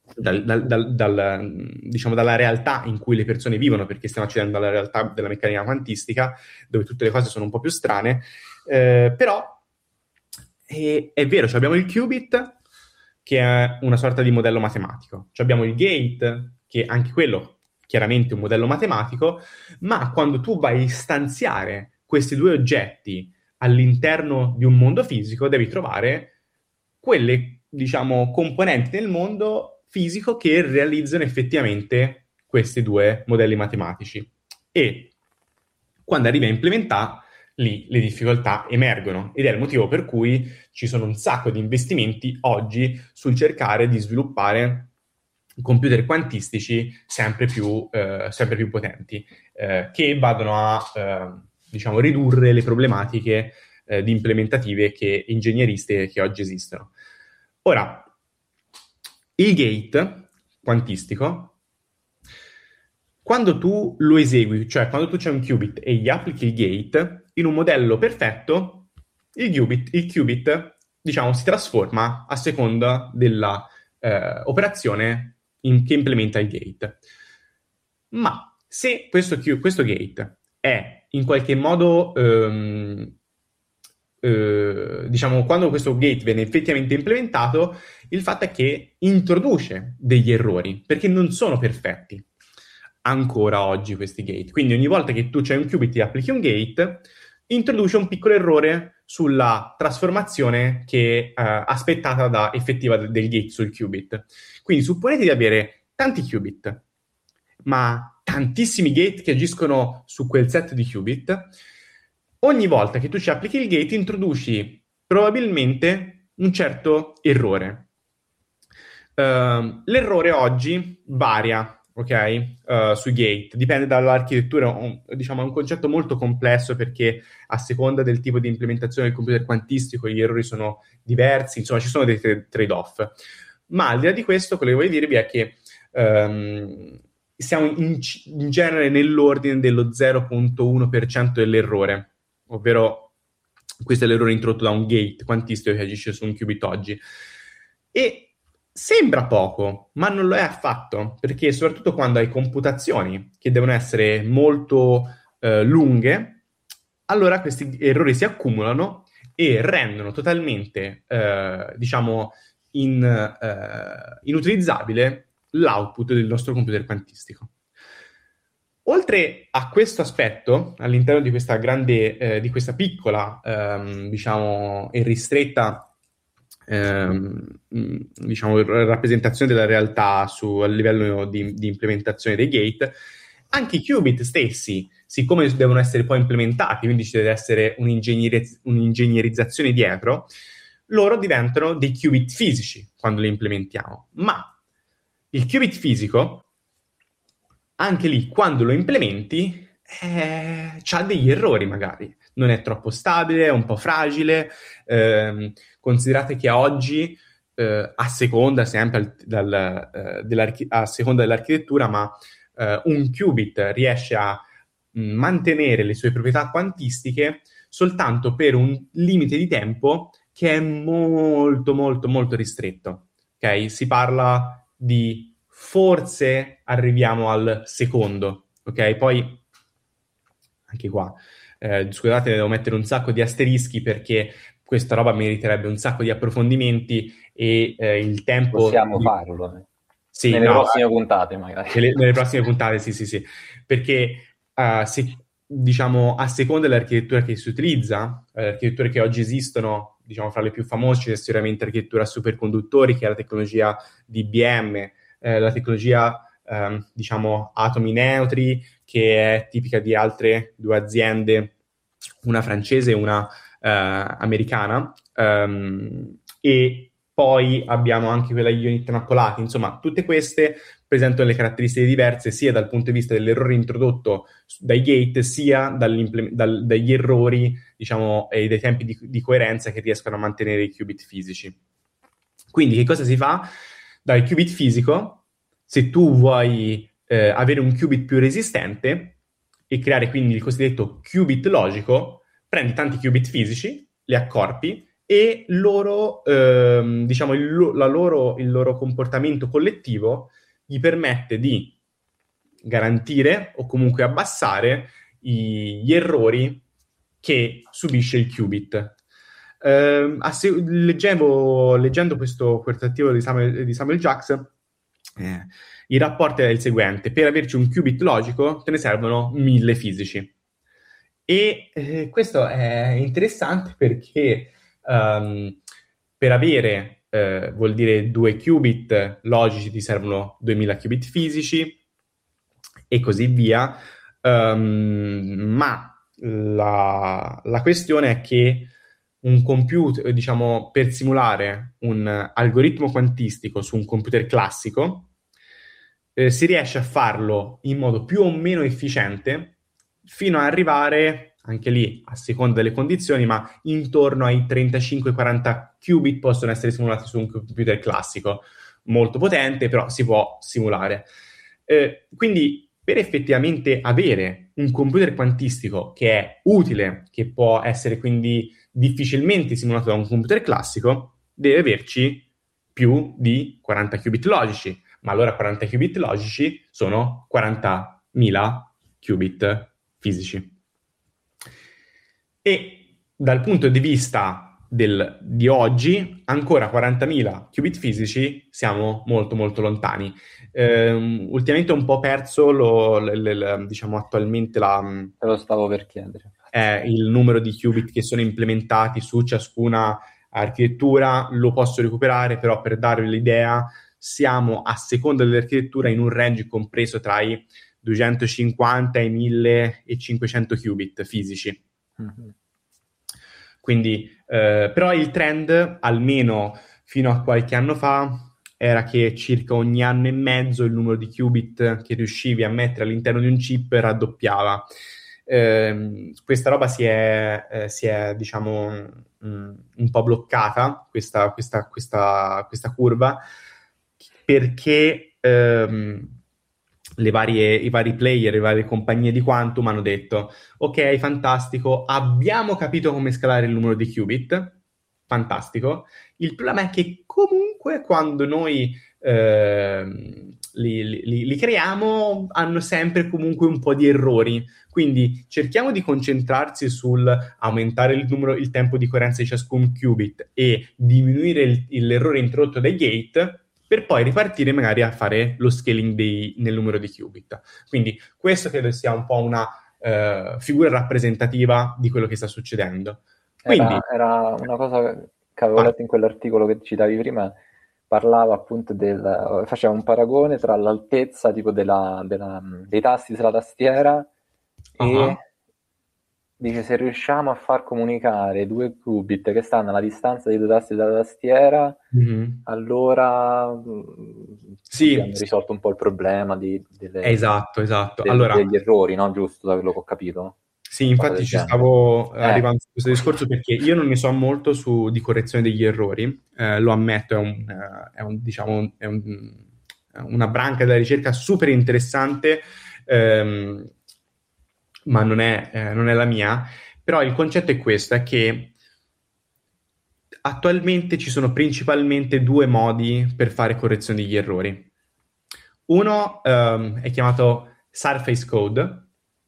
Speaker 3: diciamo, dalla realtà in cui le persone vivono, perché stiamo accedendo alla realtà della meccanica quantistica, dove tutte le cose sono un po' più strane, però è vero, cioè abbiamo il qubit, che è una sorta di modello matematico, cioè abbiamo il gate, che anche quello chiaramente è un modello matematico, ma quando tu vai a istanziare questi due oggetti all'interno di un mondo fisico, devi trovare quelle, diciamo, componenti nel mondo fisico che realizzano effettivamente questi due modelli matematici. E quando arrivi a implementare, lì le difficoltà emergono, ed è il motivo per cui ci sono un sacco di investimenti oggi sul cercare di sviluppare computer quantistici sempre più potenti, che vadano a diciamo, ridurre le problematiche di implementative che ingegneristiche che oggi esistono. Ora, il gate quantistico, quando tu lo esegui, cioè quando tu c'è un qubit e gli applichi il gate, in un modello perfetto, il qubit diciamo, si trasforma a seconda della operazione che implementa il gate. Ma se questo gate è in qualche modo, diciamo, quando questo gate viene effettivamente implementato, il fatto è che introduce degli errori, perché non sono perfetti ancora oggi questi gate. Quindi ogni volta che tu c'hai un qubit e applichi un gate, introduce un piccolo errore sulla trasformazione che aspettata da effettiva del gate sul qubit. Quindi supponete di avere tanti qubit, ma tantissimi gate che agiscono su quel set di qubit. Ogni volta che tu ci applichi il gate introduci probabilmente un certo errore. L'errore oggi varia, ok? Sui gate, dipende dall'architettura, diciamo è un concetto molto complesso perché a seconda del tipo di implementazione del computer quantistico gli errori sono diversi, insomma ci sono dei trade-off. Ma al di là di questo, quello che voglio dirvi è che siamo in genere nell'ordine dello 0,1% dell'errore, ovvero questo è l'errore introdotto da un gate quantistico che agisce su un qubit oggi. E sembra poco, ma non lo è affatto, perché soprattutto quando hai computazioni che devono essere molto lunghe, allora questi errori si accumulano e rendono totalmente, diciamo, inutilizzabile l'output del nostro computer quantistico. Oltre a questo aspetto, all'interno di questa grande, di questa piccola, diciamo, e ristretta diciamo, rappresentazione della realtà a livello di implementazione dei gate, anche i qubit stessi, siccome devono essere poi implementati, quindi ci deve essere un'ingegnerizzazione dietro, loro diventano dei qubit fisici quando li implementiamo. Ma il qubit fisico, anche lì, quando lo implementi, c'ha degli errori magari. Non è troppo stabile, è un po' fragile. Considerate che oggi, a seconda sempre a seconda dell'architettura, ma un qubit riesce a mantenere le sue proprietà quantistiche soltanto per un limite di tempo che è molto, molto, molto ristretto. Ok? Si parla di forse arriviamo al secondo, ok? Poi, anche qua, scusate, devo mettere un sacco di asterischi perché questa roba meriterebbe un sacco di approfondimenti e il tempo...
Speaker 4: Possiamo farlo.
Speaker 3: Sì,
Speaker 4: nelle prossime puntate, magari.
Speaker 3: Nelle prossime puntate, sì. Perché, diciamo, a seconda dell'architettura che si utilizza, architetture che oggi esistono, diciamo, fra le più famose, c'è sicuramente l'architettura a superconduttori, che è la tecnologia di IBM, la tecnologia, diciamo, atomi neutri, che è tipica di altre due aziende, una francese e una americana, e poi abbiamo anche quella ioni trappolati. Insomma, tutte queste presentano le caratteristiche diverse sia dal punto di vista dell'errore introdotto dai gate, sia dagli errori, diciamo, e dai tempi di coerenza che riescono a mantenere i qubit fisici. Quindi che cosa si fa? Dal qubit fisico, se tu vuoi avere un qubit più resistente e creare quindi il cosiddetto qubit logico, prendi tanti qubit fisici, li accorpi e loro, diciamo, il loro comportamento collettivo gli permette di garantire o comunque abbassare gli errori che subisce il qubit. Leggendo questo articolo di Samuel Jackson, il rapporto è il seguente: per averci un qubit logico te ne servono 1000 fisici. E questo è interessante perché per avere vuol dire 2 qubit logici ti servono 2000 qubit fisici e così via, ma la questione è che un computer, diciamo, per simulare un algoritmo quantistico su un computer classico si riesce a farlo in modo più o meno efficiente fino ad arrivare, anche lì a seconda delle condizioni, ma intorno ai 35-40 qubit possono essere simulati su un computer classico. Molto potente, però si può simulare. Quindi per effettivamente avere un computer quantistico che è utile, che può essere quindi difficilmente simulato da un computer classico, deve averci più di 40 qubit logici. Ma allora 40 qubit logici sono 40.000 qubit fisici. E dal punto di vista di oggi, ancora 40.000 qubit fisici, siamo molto molto lontani. Ultimamente ho un po' perso diciamo attualmente
Speaker 4: te lo stavo per chiedere.
Speaker 3: Il numero di qubit che sono implementati su ciascuna architettura. Lo posso recuperare, però per darvi l'idea siamo, a seconda dell'architettura, in un range compreso tra i 250 e i 1500 qubit fisici. Mm-hmm. Quindi però il trend, almeno fino a qualche anno fa, era che circa ogni anno e mezzo il numero di qubit che riuscivi a mettere all'interno di un chip raddoppiava. Questa roba si è diciamo un po' bloccata, questa curva, perché i vari player, le varie compagnie di quantum hanno detto: ok, fantastico, abbiamo capito come scalare il numero di qubit, fantastico. Il problema è che comunque quando noi li creiamo hanno sempre comunque un po' di errori, quindi cerchiamo di concentrarsi sul aumentare il tempo di coerenza di ciascun qubit e diminuire l'errore introdotto dai gate, per poi ripartire magari a fare lo scaling nel numero di qubit. Quindi questo credo sia un po' una figura rappresentativa di quello che sta succedendo. Quindi,
Speaker 4: era una cosa che avevo letto in quell'articolo che citavi prima, parlava appunto faceva un paragone tra l'altezza tipo dei tasti della tastiera e dice: se riusciamo a far comunicare 2 qubit che stanno alla distanza dei 2 tasti della tastiera, allora
Speaker 3: sì,
Speaker 4: hanno risolto un po' il problema
Speaker 3: esatto. Allora,
Speaker 4: degli errori, no? Giusto, da quello che ho capito.
Speaker 3: Sì, infatti ci stavo arrivando su questo discorso, perché io non ne so molto di correzione degli errori, lo ammetto, è una branca della ricerca super interessante, ma non è la mia. Però il concetto è questo, è che attualmente ci sono principalmente 2 modi per fare correzione degli errori. Uno è chiamato Surface Code,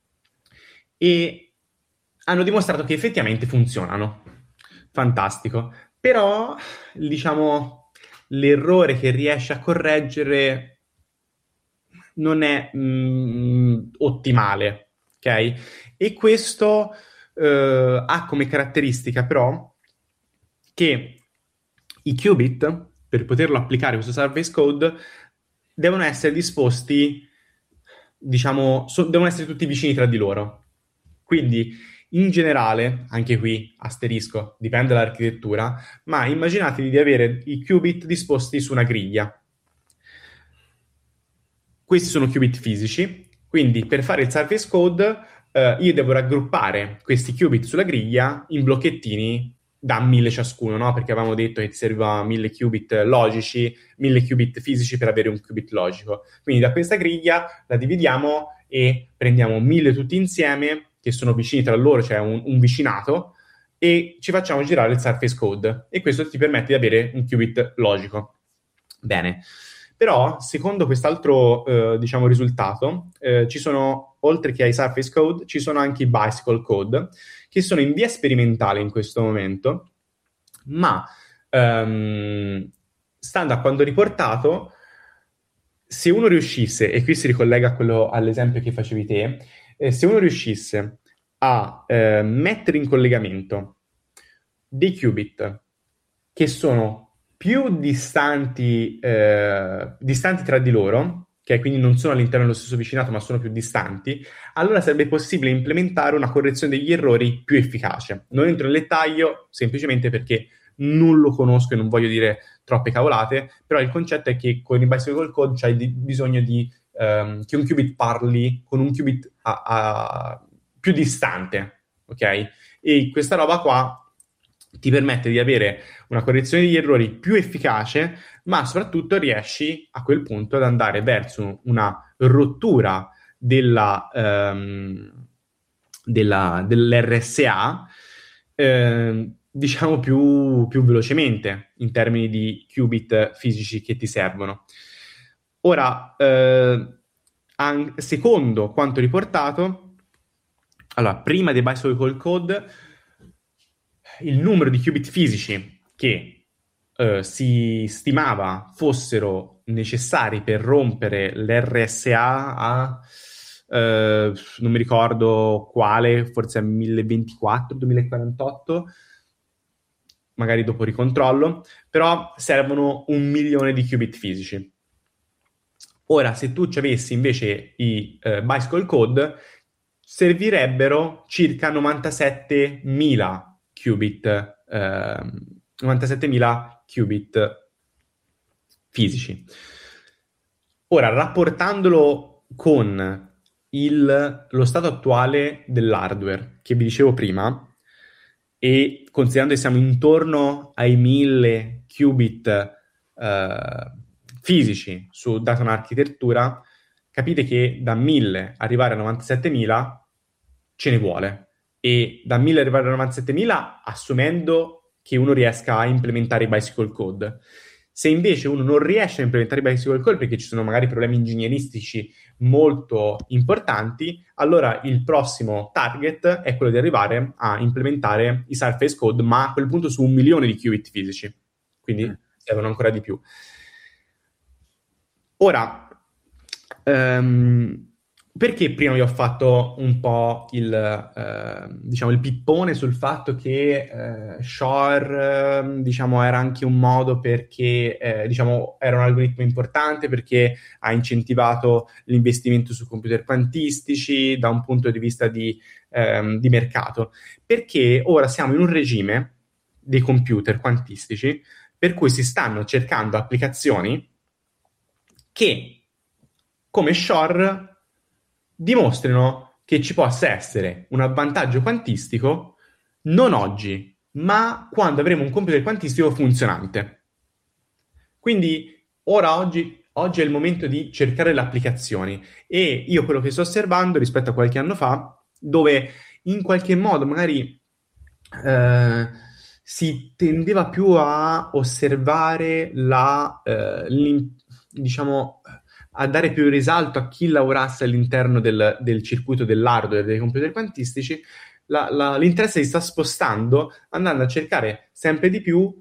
Speaker 3: e hanno dimostrato che effettivamente funzionano. Fantastico. Però, diciamo, l'errore che riesce a correggere non è ottimale, ok? E questo ha come caratteristica però che i qubit, per poterlo applicare questo Surface Code, devono essere disposti, diciamo, devono essere tutti vicini tra di loro. Quindi, in generale, anche qui, asterisco, dipende dall'architettura, ma immaginatevi di avere i qubit disposti su una griglia. Questi sono qubit fisici, quindi per fare il Surface Code io devo raggruppare questi qubit sulla griglia in blocchettini da 1000 ciascuno, no? Perché avevamo detto che ti serviva 1000 qubit logici, 1000 qubit fisici per avere un qubit logico. Quindi da questa griglia la dividiamo e prendiamo 1000 tutti insieme, che sono vicini tra loro, cioè un vicinato, e ci facciamo girare il Surface Code, e questo ti permette di avere un qubit logico. Bene, però secondo quest'altro diciamo risultato ci sono, oltre che ai Surface Code, ci sono anche i Bicycle Code, che sono in via sperimentale in questo momento, ma stando a quanto riportato, se uno riuscisse, e qui si ricollega all'esempio che facevi te, se uno riuscisse a mettere in collegamento dei qubit che sono più distanti tra di loro, che quindi non sono all'interno dello stesso vicinato ma sono più distanti, allora sarebbe possibile implementare una correzione degli errori più efficace. Non entro nel dettaglio semplicemente perché non lo conosco e non voglio dire troppe cavolate, però il concetto è che con i Bicycle Code c'hai bisogno di che un qubit parli con un qubit più distante, ok? E questa roba qua ti permette di avere una correzione degli errori più efficace, ma soprattutto riesci a quel punto ad andare verso una rottura dell'RSA diciamo più velocemente in termini di qubit fisici che ti servono. Ora, secondo quanto riportato, allora, prima dei Bicycle Code, il numero di qubit fisici che si stimava fossero necessari per rompere l'RSA a non mi ricordo quale, forse a 1024, 2048, magari dopo ricontrollo, però servono 1 milione di qubit fisici. Ora, se tu ci avessi invece i Bicycle Code, servirebbero circa 97.000 qubit, 97.000 qubit fisici. Ora, rapportandolo con lo stato attuale dell'hardware che vi dicevo prima, e considerando che siamo intorno ai 1000 qubit fisici data un'architettura, capite che da 1000 arrivare a 97.000 ce ne vuole, e da 1000 arrivare a 97.000 assumendo che uno riesca a implementare i Bicycle Code. Se invece uno non riesce a implementare i Bicycle Code perché ci sono magari problemi ingegneristici molto importanti, allora il prossimo target è quello di arrivare a implementare i Surface Code, ma a quel punto su 1 milione di qubit fisici, quindi servono ancora di più. Ora, perché prima vi ho fatto un po' il pippone sul fatto che Shor era anche un modo perché era un algoritmo importante perché ha incentivato l'investimento su computer quantistici da un punto di vista di mercato, perché ora siamo in un regime dei computer quantistici per cui si stanno cercando applicazioni che, come Shor, dimostrino che ci possa essere un avvantaggio quantistico non oggi, ma quando avremo un computer quantistico funzionante. Quindi oggi è il momento di cercare le applicazioni, e io quello che sto osservando rispetto a qualche anno fa, dove in qualche modo magari si tendeva più a osservare a dare più risalto a chi lavorasse all'interno del circuito dell'hardware dei computer quantistici, l'interesse si sta spostando, andando a cercare sempre di più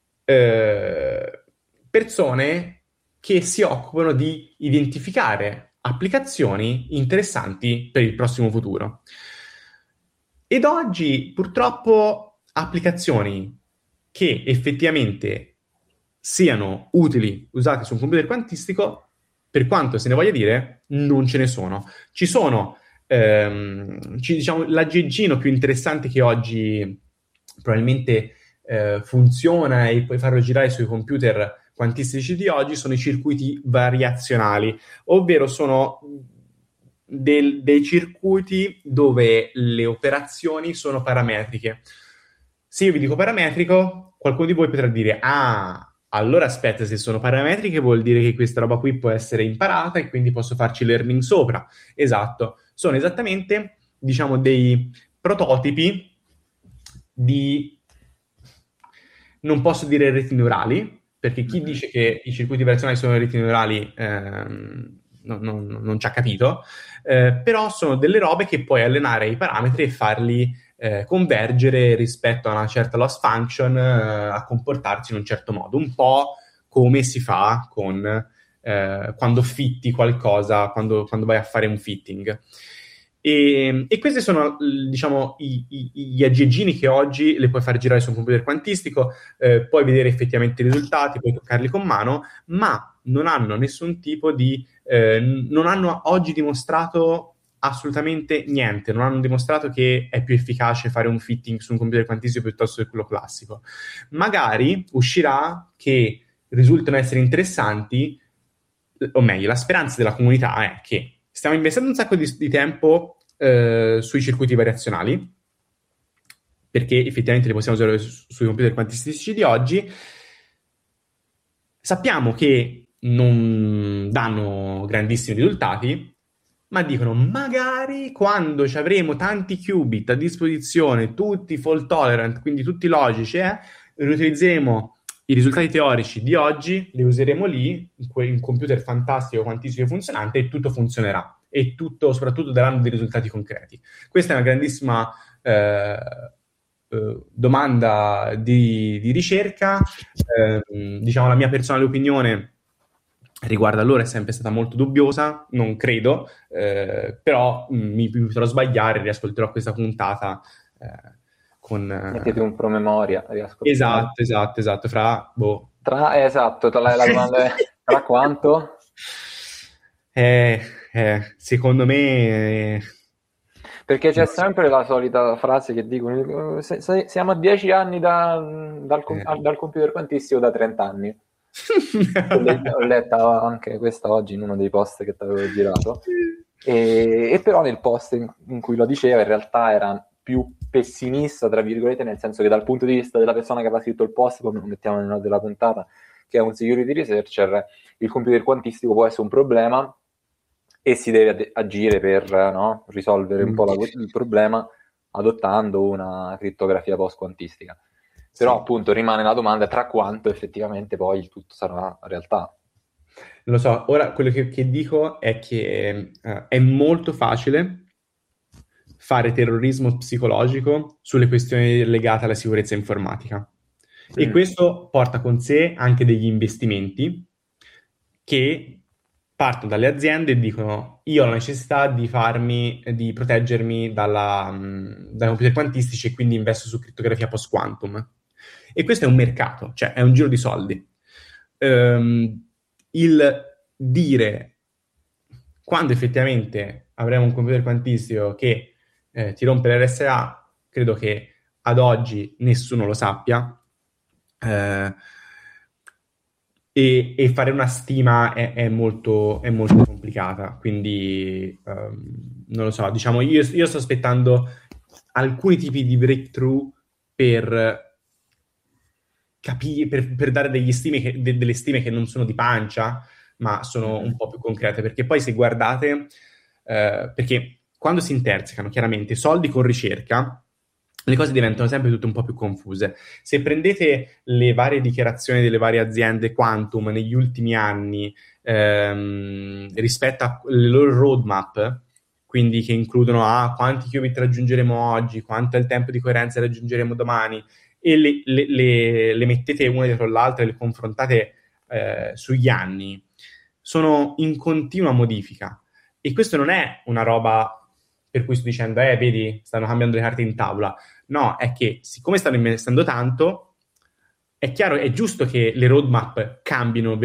Speaker 3: persone che si occupano di identificare applicazioni interessanti per il prossimo futuro. Ed oggi, purtroppo, applicazioni che effettivamente siano utili usate su un computer quantistico, per quanto se ne voglia dire, non ce ne sono. Ci sono, l'aggeggino più interessante che oggi probabilmente funziona e puoi farlo girare sui computer quantistici di oggi, sono i circuiti variazionali, ovvero sono dei circuiti dove le operazioni sono parametriche. Se io vi dico parametrico, qualcuno di voi potrà dire: ah, allora aspetta, se sono parametriche vuol dire che questa roba qui può essere imparata e quindi posso farci learning sopra. Esatto, sono esattamente, dei prototipi non posso dire reti neurali, perché chi dice che i circuiti variazionali sono reti neurali non ci ha capito, però sono delle robe che puoi allenare i parametri e farli convergere rispetto a una certa loss function, a comportarsi in un certo modo, un po' come si fa con quando fitti qualcosa, quando vai a fare un fitting. E questi sono, diciamo, gli aggeggini che oggi le puoi far girare su un computer quantistico, puoi vedere effettivamente i risultati, puoi toccarli con mano, ma non hanno nessun tipo di... non hanno oggi dimostrato assolutamente niente, non hanno dimostrato che è più efficace fare un fitting su un computer quantistico piuttosto che quello classico. Magari uscirà che risultano essere interessanti, o meglio, la speranza della comunità è che stiamo investendo un sacco di tempo sui circuiti variazionali, perché effettivamente li possiamo usare sui computer quantistici di oggi. Sappiamo che non danno grandissimi risultati, ma dicono magari quando ci avremo tanti qubit a disposizione, tutti fault tolerant, quindi tutti logici, riutilizzeremo i risultati teorici di oggi, li useremo lì, in un computer fantastico, quantistico e funzionante, e tutto funzionerà. E tutto, soprattutto, daranno dei risultati concreti. Questa è una grandissima domanda di ricerca. Diciamo, la mia personale opinione riguardo a loro è sempre stata molto dubbiosa, non credo, però mi potrò sbagliare, riascolterò questa puntata
Speaker 4: mettete un promemoria,
Speaker 3: esatto,
Speaker 4: esatto, la domanda è tra quanto?
Speaker 3: Secondo me
Speaker 4: perché c'è sempre la solita frase che dicono siamo a 10 anni dal computer quantistico, da 30 anni. Ho letta anche questa oggi in uno dei post che ti avevo girato, e però nel post in cui lo diceva in realtà era più pessimista, tra virgolette, nel senso che dal punto di vista della persona che aveva scritto il post, come lo mettiamo nel note della puntata, che è un security researcher, il computer quantistico può essere un problema e si deve agire per risolvere un po' il problema adottando una crittografia post-quantistica. Però appunto rimane la domanda tra quanto effettivamente poi il tutto sarà realtà.
Speaker 3: Non lo so, ora quello che dico è che è molto facile fare terrorismo psicologico sulle questioni legate alla sicurezza informatica. E questo porta con sé anche degli investimenti che partono dalle aziende e dicono: io ho la necessità di proteggermi dai computer quantistici e quindi investo su crittografia post-quantum. E questo è un mercato, cioè è un giro di soldi. Il dire quando effettivamente avremo un computer quantistico che ti rompe l'RSA, credo che ad oggi nessuno lo sappia, e fare una stima è molto complicata, quindi non lo so, diciamo, io sto aspettando alcuni tipi di breakthrough per dare delle stime che non sono di pancia, ma sono un po' più concrete, perché poi se guardate, perché quando si intersecano chiaramente soldi con ricerca, le cose diventano sempre tutte un po' più confuse. Se prendete le varie dichiarazioni delle varie aziende quantum negli ultimi anni rispetto alle loro roadmap, quindi che includono quanti qubit raggiungeremo oggi, quanto è il tempo di coerenza raggiungeremo domani, e le mettete una dietro l'altra e le confrontate sugli anni, sono in continua modifica. E questo non è una roba per cui sto dicendo, vedi, stanno cambiando le carte in tavola. No, è che siccome stanno investendo tanto, è chiaro, è giusto che le roadmap cambino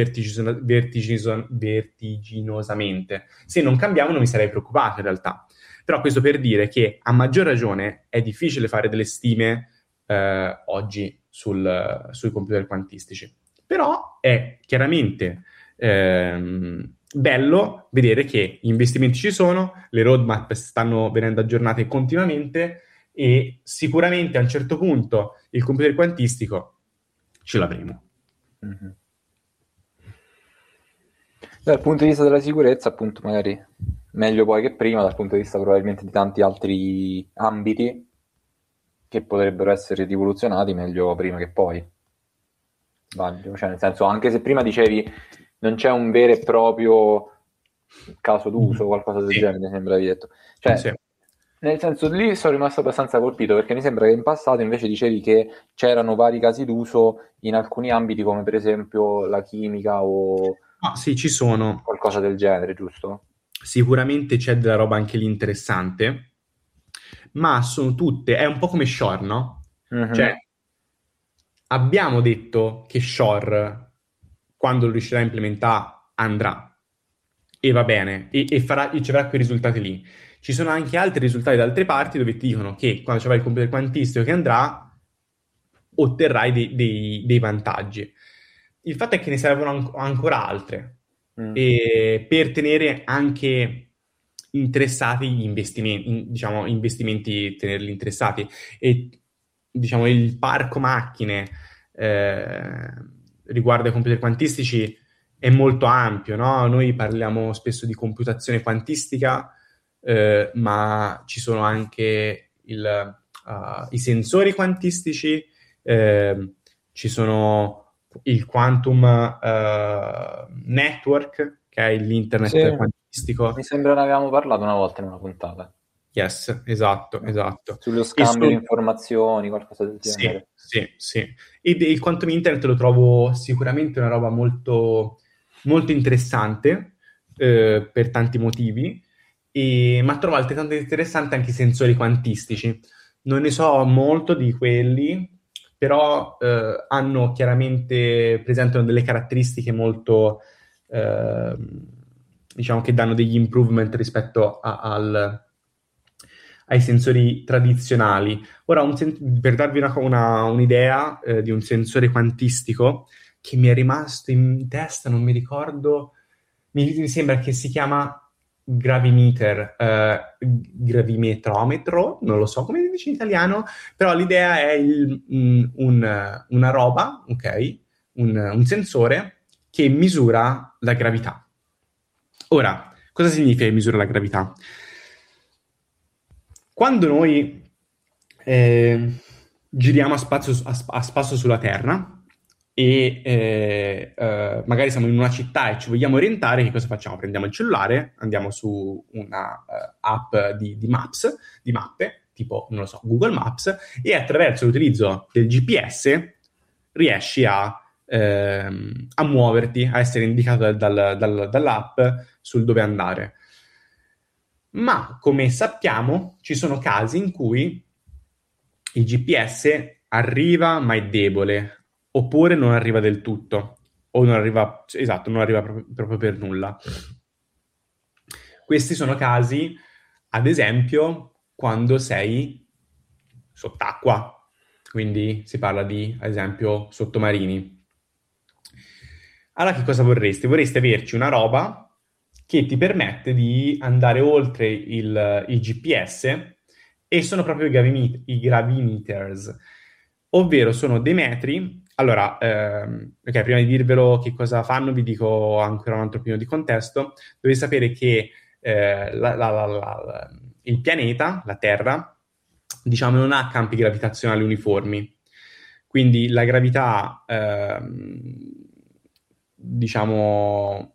Speaker 3: vertiginosamente. Se non cambiavano mi sarei preoccupato in realtà. Però questo per dire che a maggior ragione è difficile fare delle stime oggi sui computer quantistici. Però è chiaramente bello vedere che gli investimenti ci sono, le roadmap stanno venendo aggiornate continuamente e sicuramente a un certo punto il computer quantistico ce l'avremo.
Speaker 4: Mm-hmm. Dal punto di vista della sicurezza, appunto, magari meglio poi che prima, dal punto di vista probabilmente di tanti altri ambiti, che potrebbero essere rivoluzionati, meglio prima che poi. Valido. Cioè, nel senso, anche se prima dicevi non c'è un vero e proprio caso d'uso o qualcosa del genere, mi sembra avevi detto. Cioè,
Speaker 3: Sì.
Speaker 4: nel senso, lì sono rimasto abbastanza colpito, perché mi sembra che in passato invece dicevi che c'erano vari casi d'uso in alcuni ambiti, come per esempio la chimica o
Speaker 3: Sì, ci sono.
Speaker 4: qualcosa del genere, giusto?
Speaker 3: Sicuramente c'è della roba anche lì interessante, ma sono tutte, è un po' come Shore, no?
Speaker 4: Mhm.
Speaker 3: Cioè, abbiamo detto che Shore, quando lo riuscirà a implementare, andrà e va bene, e riceverà quei risultati lì. Ci sono anche altri risultati da altre parti dove ti dicono che quando c'è il computer quantistico che andrà, otterrai dei vantaggi. Il fatto è che ne servono ancora altre per tenere anche interessati gli investimenti, diciamo, investimenti, tenerli interessati. E diciamo il parco macchine riguardo ai computer quantistici è molto ampio, no? Noi parliamo spesso di computazione quantistica, ma ci sono anche i sensori quantistici, ci sono il quantum network, che è l'internet
Speaker 4: Sì.
Speaker 3: quantistico.
Speaker 4: Mi sembra ne avevamo parlato una volta in una puntata.
Speaker 3: Yes, esatto.
Speaker 4: Sullo scambio di informazioni, qualcosa del genere.
Speaker 3: Sì. E il quantum internet lo trovo sicuramente una roba molto, molto interessante per tanti motivi, ma trovo altrettanto interessante anche i sensori quantistici. Non ne so molto di quelli, però hanno chiaramente, presentano delle caratteristiche molto, diciamo che danno degli improvement rispetto ai sensori tradizionali. Ora, per darvi un'idea di un sensore quantistico che mi è rimasto in testa, non mi ricordo, mi sembra che si chiama gravimeter, gravimetrometro, non lo so come si dice in italiano, però l'idea è una roba, ok? Un sensore che misura la gravità. Ora, cosa significa che misura la gravità? Quando noi giriamo a spasso sulla Terra e magari siamo in una città e ci vogliamo orientare, che cosa facciamo? Prendiamo il cellulare, andiamo su una app di mappe, tipo, non lo so, Google Maps, e attraverso l'utilizzo del GPS riesci a muoverti, a essere indicato dall'app sul dove andare. Ma, come sappiamo, ci sono casi in cui il GPS arriva ma è debole, oppure non arriva del tutto, o non arriva, esatto, non arriva proprio per nulla. Questi sono casi, ad esempio, quando sei sott'acqua, quindi si parla di, ad esempio, sottomarini. Allora, che cosa vorresti? Vorresti averci una roba che ti permette di andare oltre il GPS, e sono proprio i gravimeters, ovvero sono dei metri. Allora, ok, prima di dirvelo che cosa fanno, vi dico ancora un altro di contesto. Dovete sapere che il pianeta, la Terra, diciamo, non ha campi gravitazionali uniformi. Quindi la gravità, diciamo,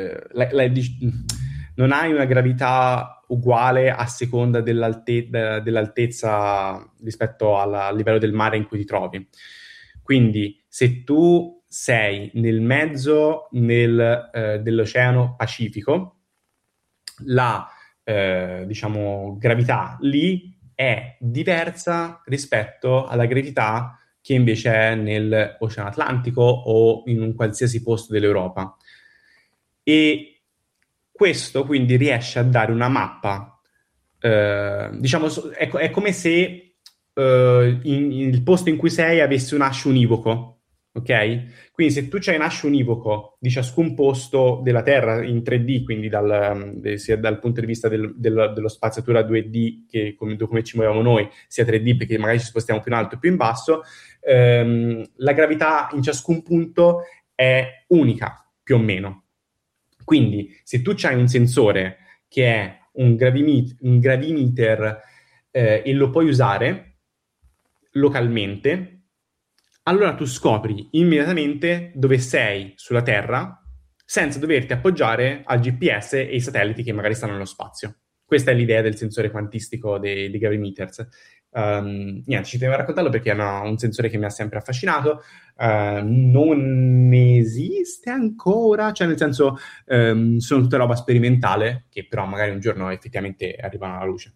Speaker 3: non hai una gravità uguale a seconda dell'altezza rispetto al livello del mare in cui ti trovi. Quindi se tu sei nel mezzo dell'Oceano Pacifico, la diciamo, gravità lì è diversa rispetto alla gravità che invece è nell'Oceano Atlantico o in un qualsiasi posto dell'Europa. E questo quindi riesce a dare una mappa, diciamo, è come se il posto in cui sei avesse un hash univoco, ok? Quindi se tu c'hai un hash univoco di ciascun posto della Terra in 3D, quindi sia dal punto di vista dello spaziatura 2D, che come ci muoviamo noi, sia 3D perché magari ci spostiamo più in alto e più in basso, la gravità in ciascun punto è unica, più o meno. Quindi se tu c'hai un sensore che è un gravimeter e lo puoi usare, localmente, allora tu scopri immediatamente dove sei sulla Terra senza doverti appoggiare al GPS e ai satelliti che magari stanno nello spazio. Questa è l'idea del sensore quantistico dei gravimeters. Niente, ci tenevo a raccontarlo perché è un sensore che mi ha sempre affascinato. Non esiste ancora, cioè nel senso sono tutta roba sperimentale che però magari un giorno effettivamente arrivano alla luce.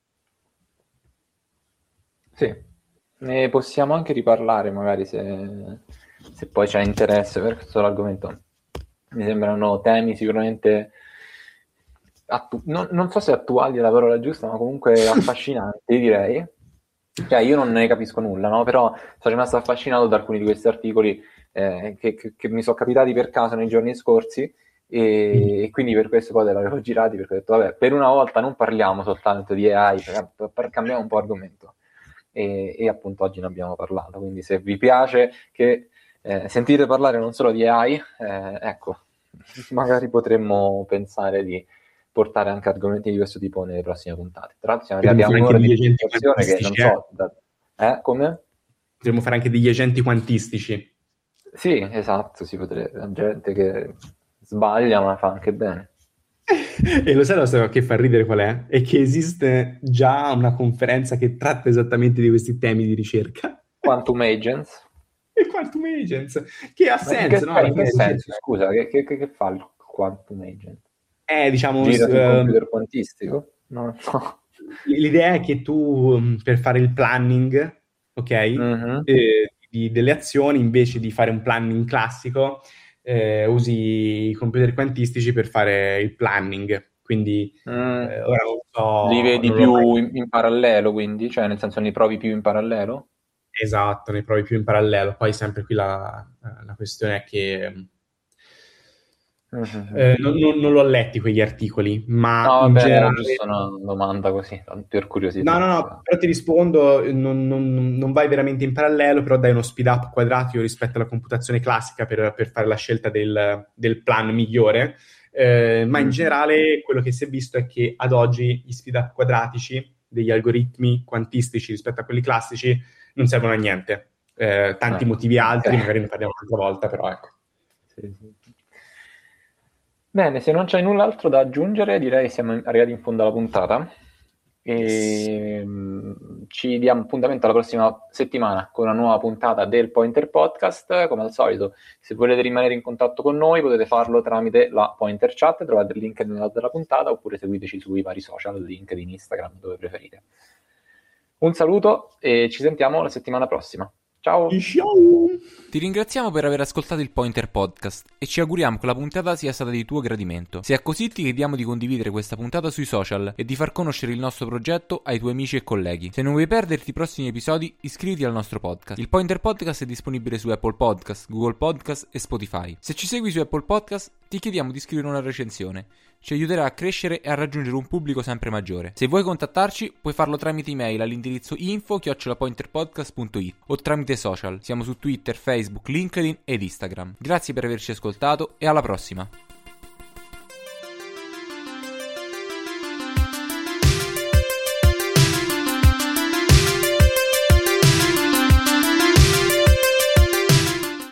Speaker 4: Sì, ne possiamo anche riparlare magari se poi c'è interesse per questo argomento. Mi sembrano temi sicuramente non so se attuali è la parola giusta, ma comunque affascinanti, direi. Cioè, io non ne capisco nulla, no? Però sono rimasto affascinato da alcuni di questi articoli che mi sono capitati per caso nei giorni scorsi e quindi per questo poi l'avevo girati perché ho detto, vabbè, per una volta non parliamo soltanto di AI, cambiamo un po' argomento. E appunto oggi ne abbiamo parlato, quindi se vi piace che sentite parlare non solo di AI, ecco, magari potremmo pensare di portare anche argomenti di questo tipo nelle prossime puntate. Tra l'altro siamo arrivati a un'ora di presentazione che non so... come?
Speaker 3: Potremmo fare anche degli agenti quantistici.
Speaker 4: Sì, esatto, si potrebbe. La gente che sbaglia ma fa anche bene.
Speaker 3: E lo sai la storia che fa ridere qual è? È che esiste già una conferenza che tratta esattamente di questi temi di ricerca.
Speaker 4: Quantum Agents.
Speaker 3: E Quantum Agents, che ha senso, no?
Speaker 4: In che senso? Scusa, che fa il Quantum Agent?
Speaker 3: Diciamo...
Speaker 4: Gira sul computer quantistico? No.
Speaker 3: L'idea è che tu, per fare il planning, ok? Delle azioni, invece di fare un planning classico, usi i computer quantistici per fare il planning. Quindi ora non so...
Speaker 4: Li vedi più in parallelo, quindi? Cioè, nel senso, ne provi più in parallelo?
Speaker 3: Esatto, ne provi più in parallelo. Poi sempre qui la questione è che... non l'ho letti quegli articoli, ma in generale...
Speaker 4: giusto una domanda così, per curiosità.
Speaker 3: No, però ti rispondo, non vai veramente in parallelo, però dai uno speed up quadratico rispetto alla computazione classica per fare la scelta del plan migliore, ma in generale quello che si è visto è che ad oggi gli speed up quadratici degli algoritmi quantistici rispetto a quelli classici non servono a niente. Tanti motivi altri, magari ne parliamo un'altra volta, però ecco.
Speaker 4: Sì. Bene, se non c'è null'altro da aggiungere, direi che siamo arrivati in fondo alla puntata e ci diamo appuntamento alla prossima settimana con una nuova puntata del Pointer Podcast. Come al solito, se volete rimanere in contatto con noi potete farlo tramite la Pointer Chat, trovate il link nell'alto della puntata, oppure seguiteci sui vari social, LinkedIn, Instagram, dove preferite. Un saluto e ci sentiamo la settimana prossima. Ciao!
Speaker 1: Ti ringraziamo per aver ascoltato il Pointer Podcast e ci auguriamo che la puntata sia stata di tuo gradimento. Se è così ti chiediamo di condividere questa puntata sui social e di far conoscere il nostro progetto ai tuoi amici e colleghi. Se non vuoi perderti i prossimi episodi, iscriviti al nostro podcast. Il Pointer Podcast è disponibile su Apple Podcast, Google Podcast e Spotify. Se ci segui su Apple Podcast, ti chiediamo di scrivere una recensione. Ci aiuterà a crescere e a raggiungere un pubblico sempre maggiore. Se vuoi contattarci, puoi farlo tramite email all'indirizzo info@pointerpodcast.it o tramite social. Siamo su Twitter, Facebook, LinkedIn ed Instagram. Grazie per averci ascoltato e alla prossima!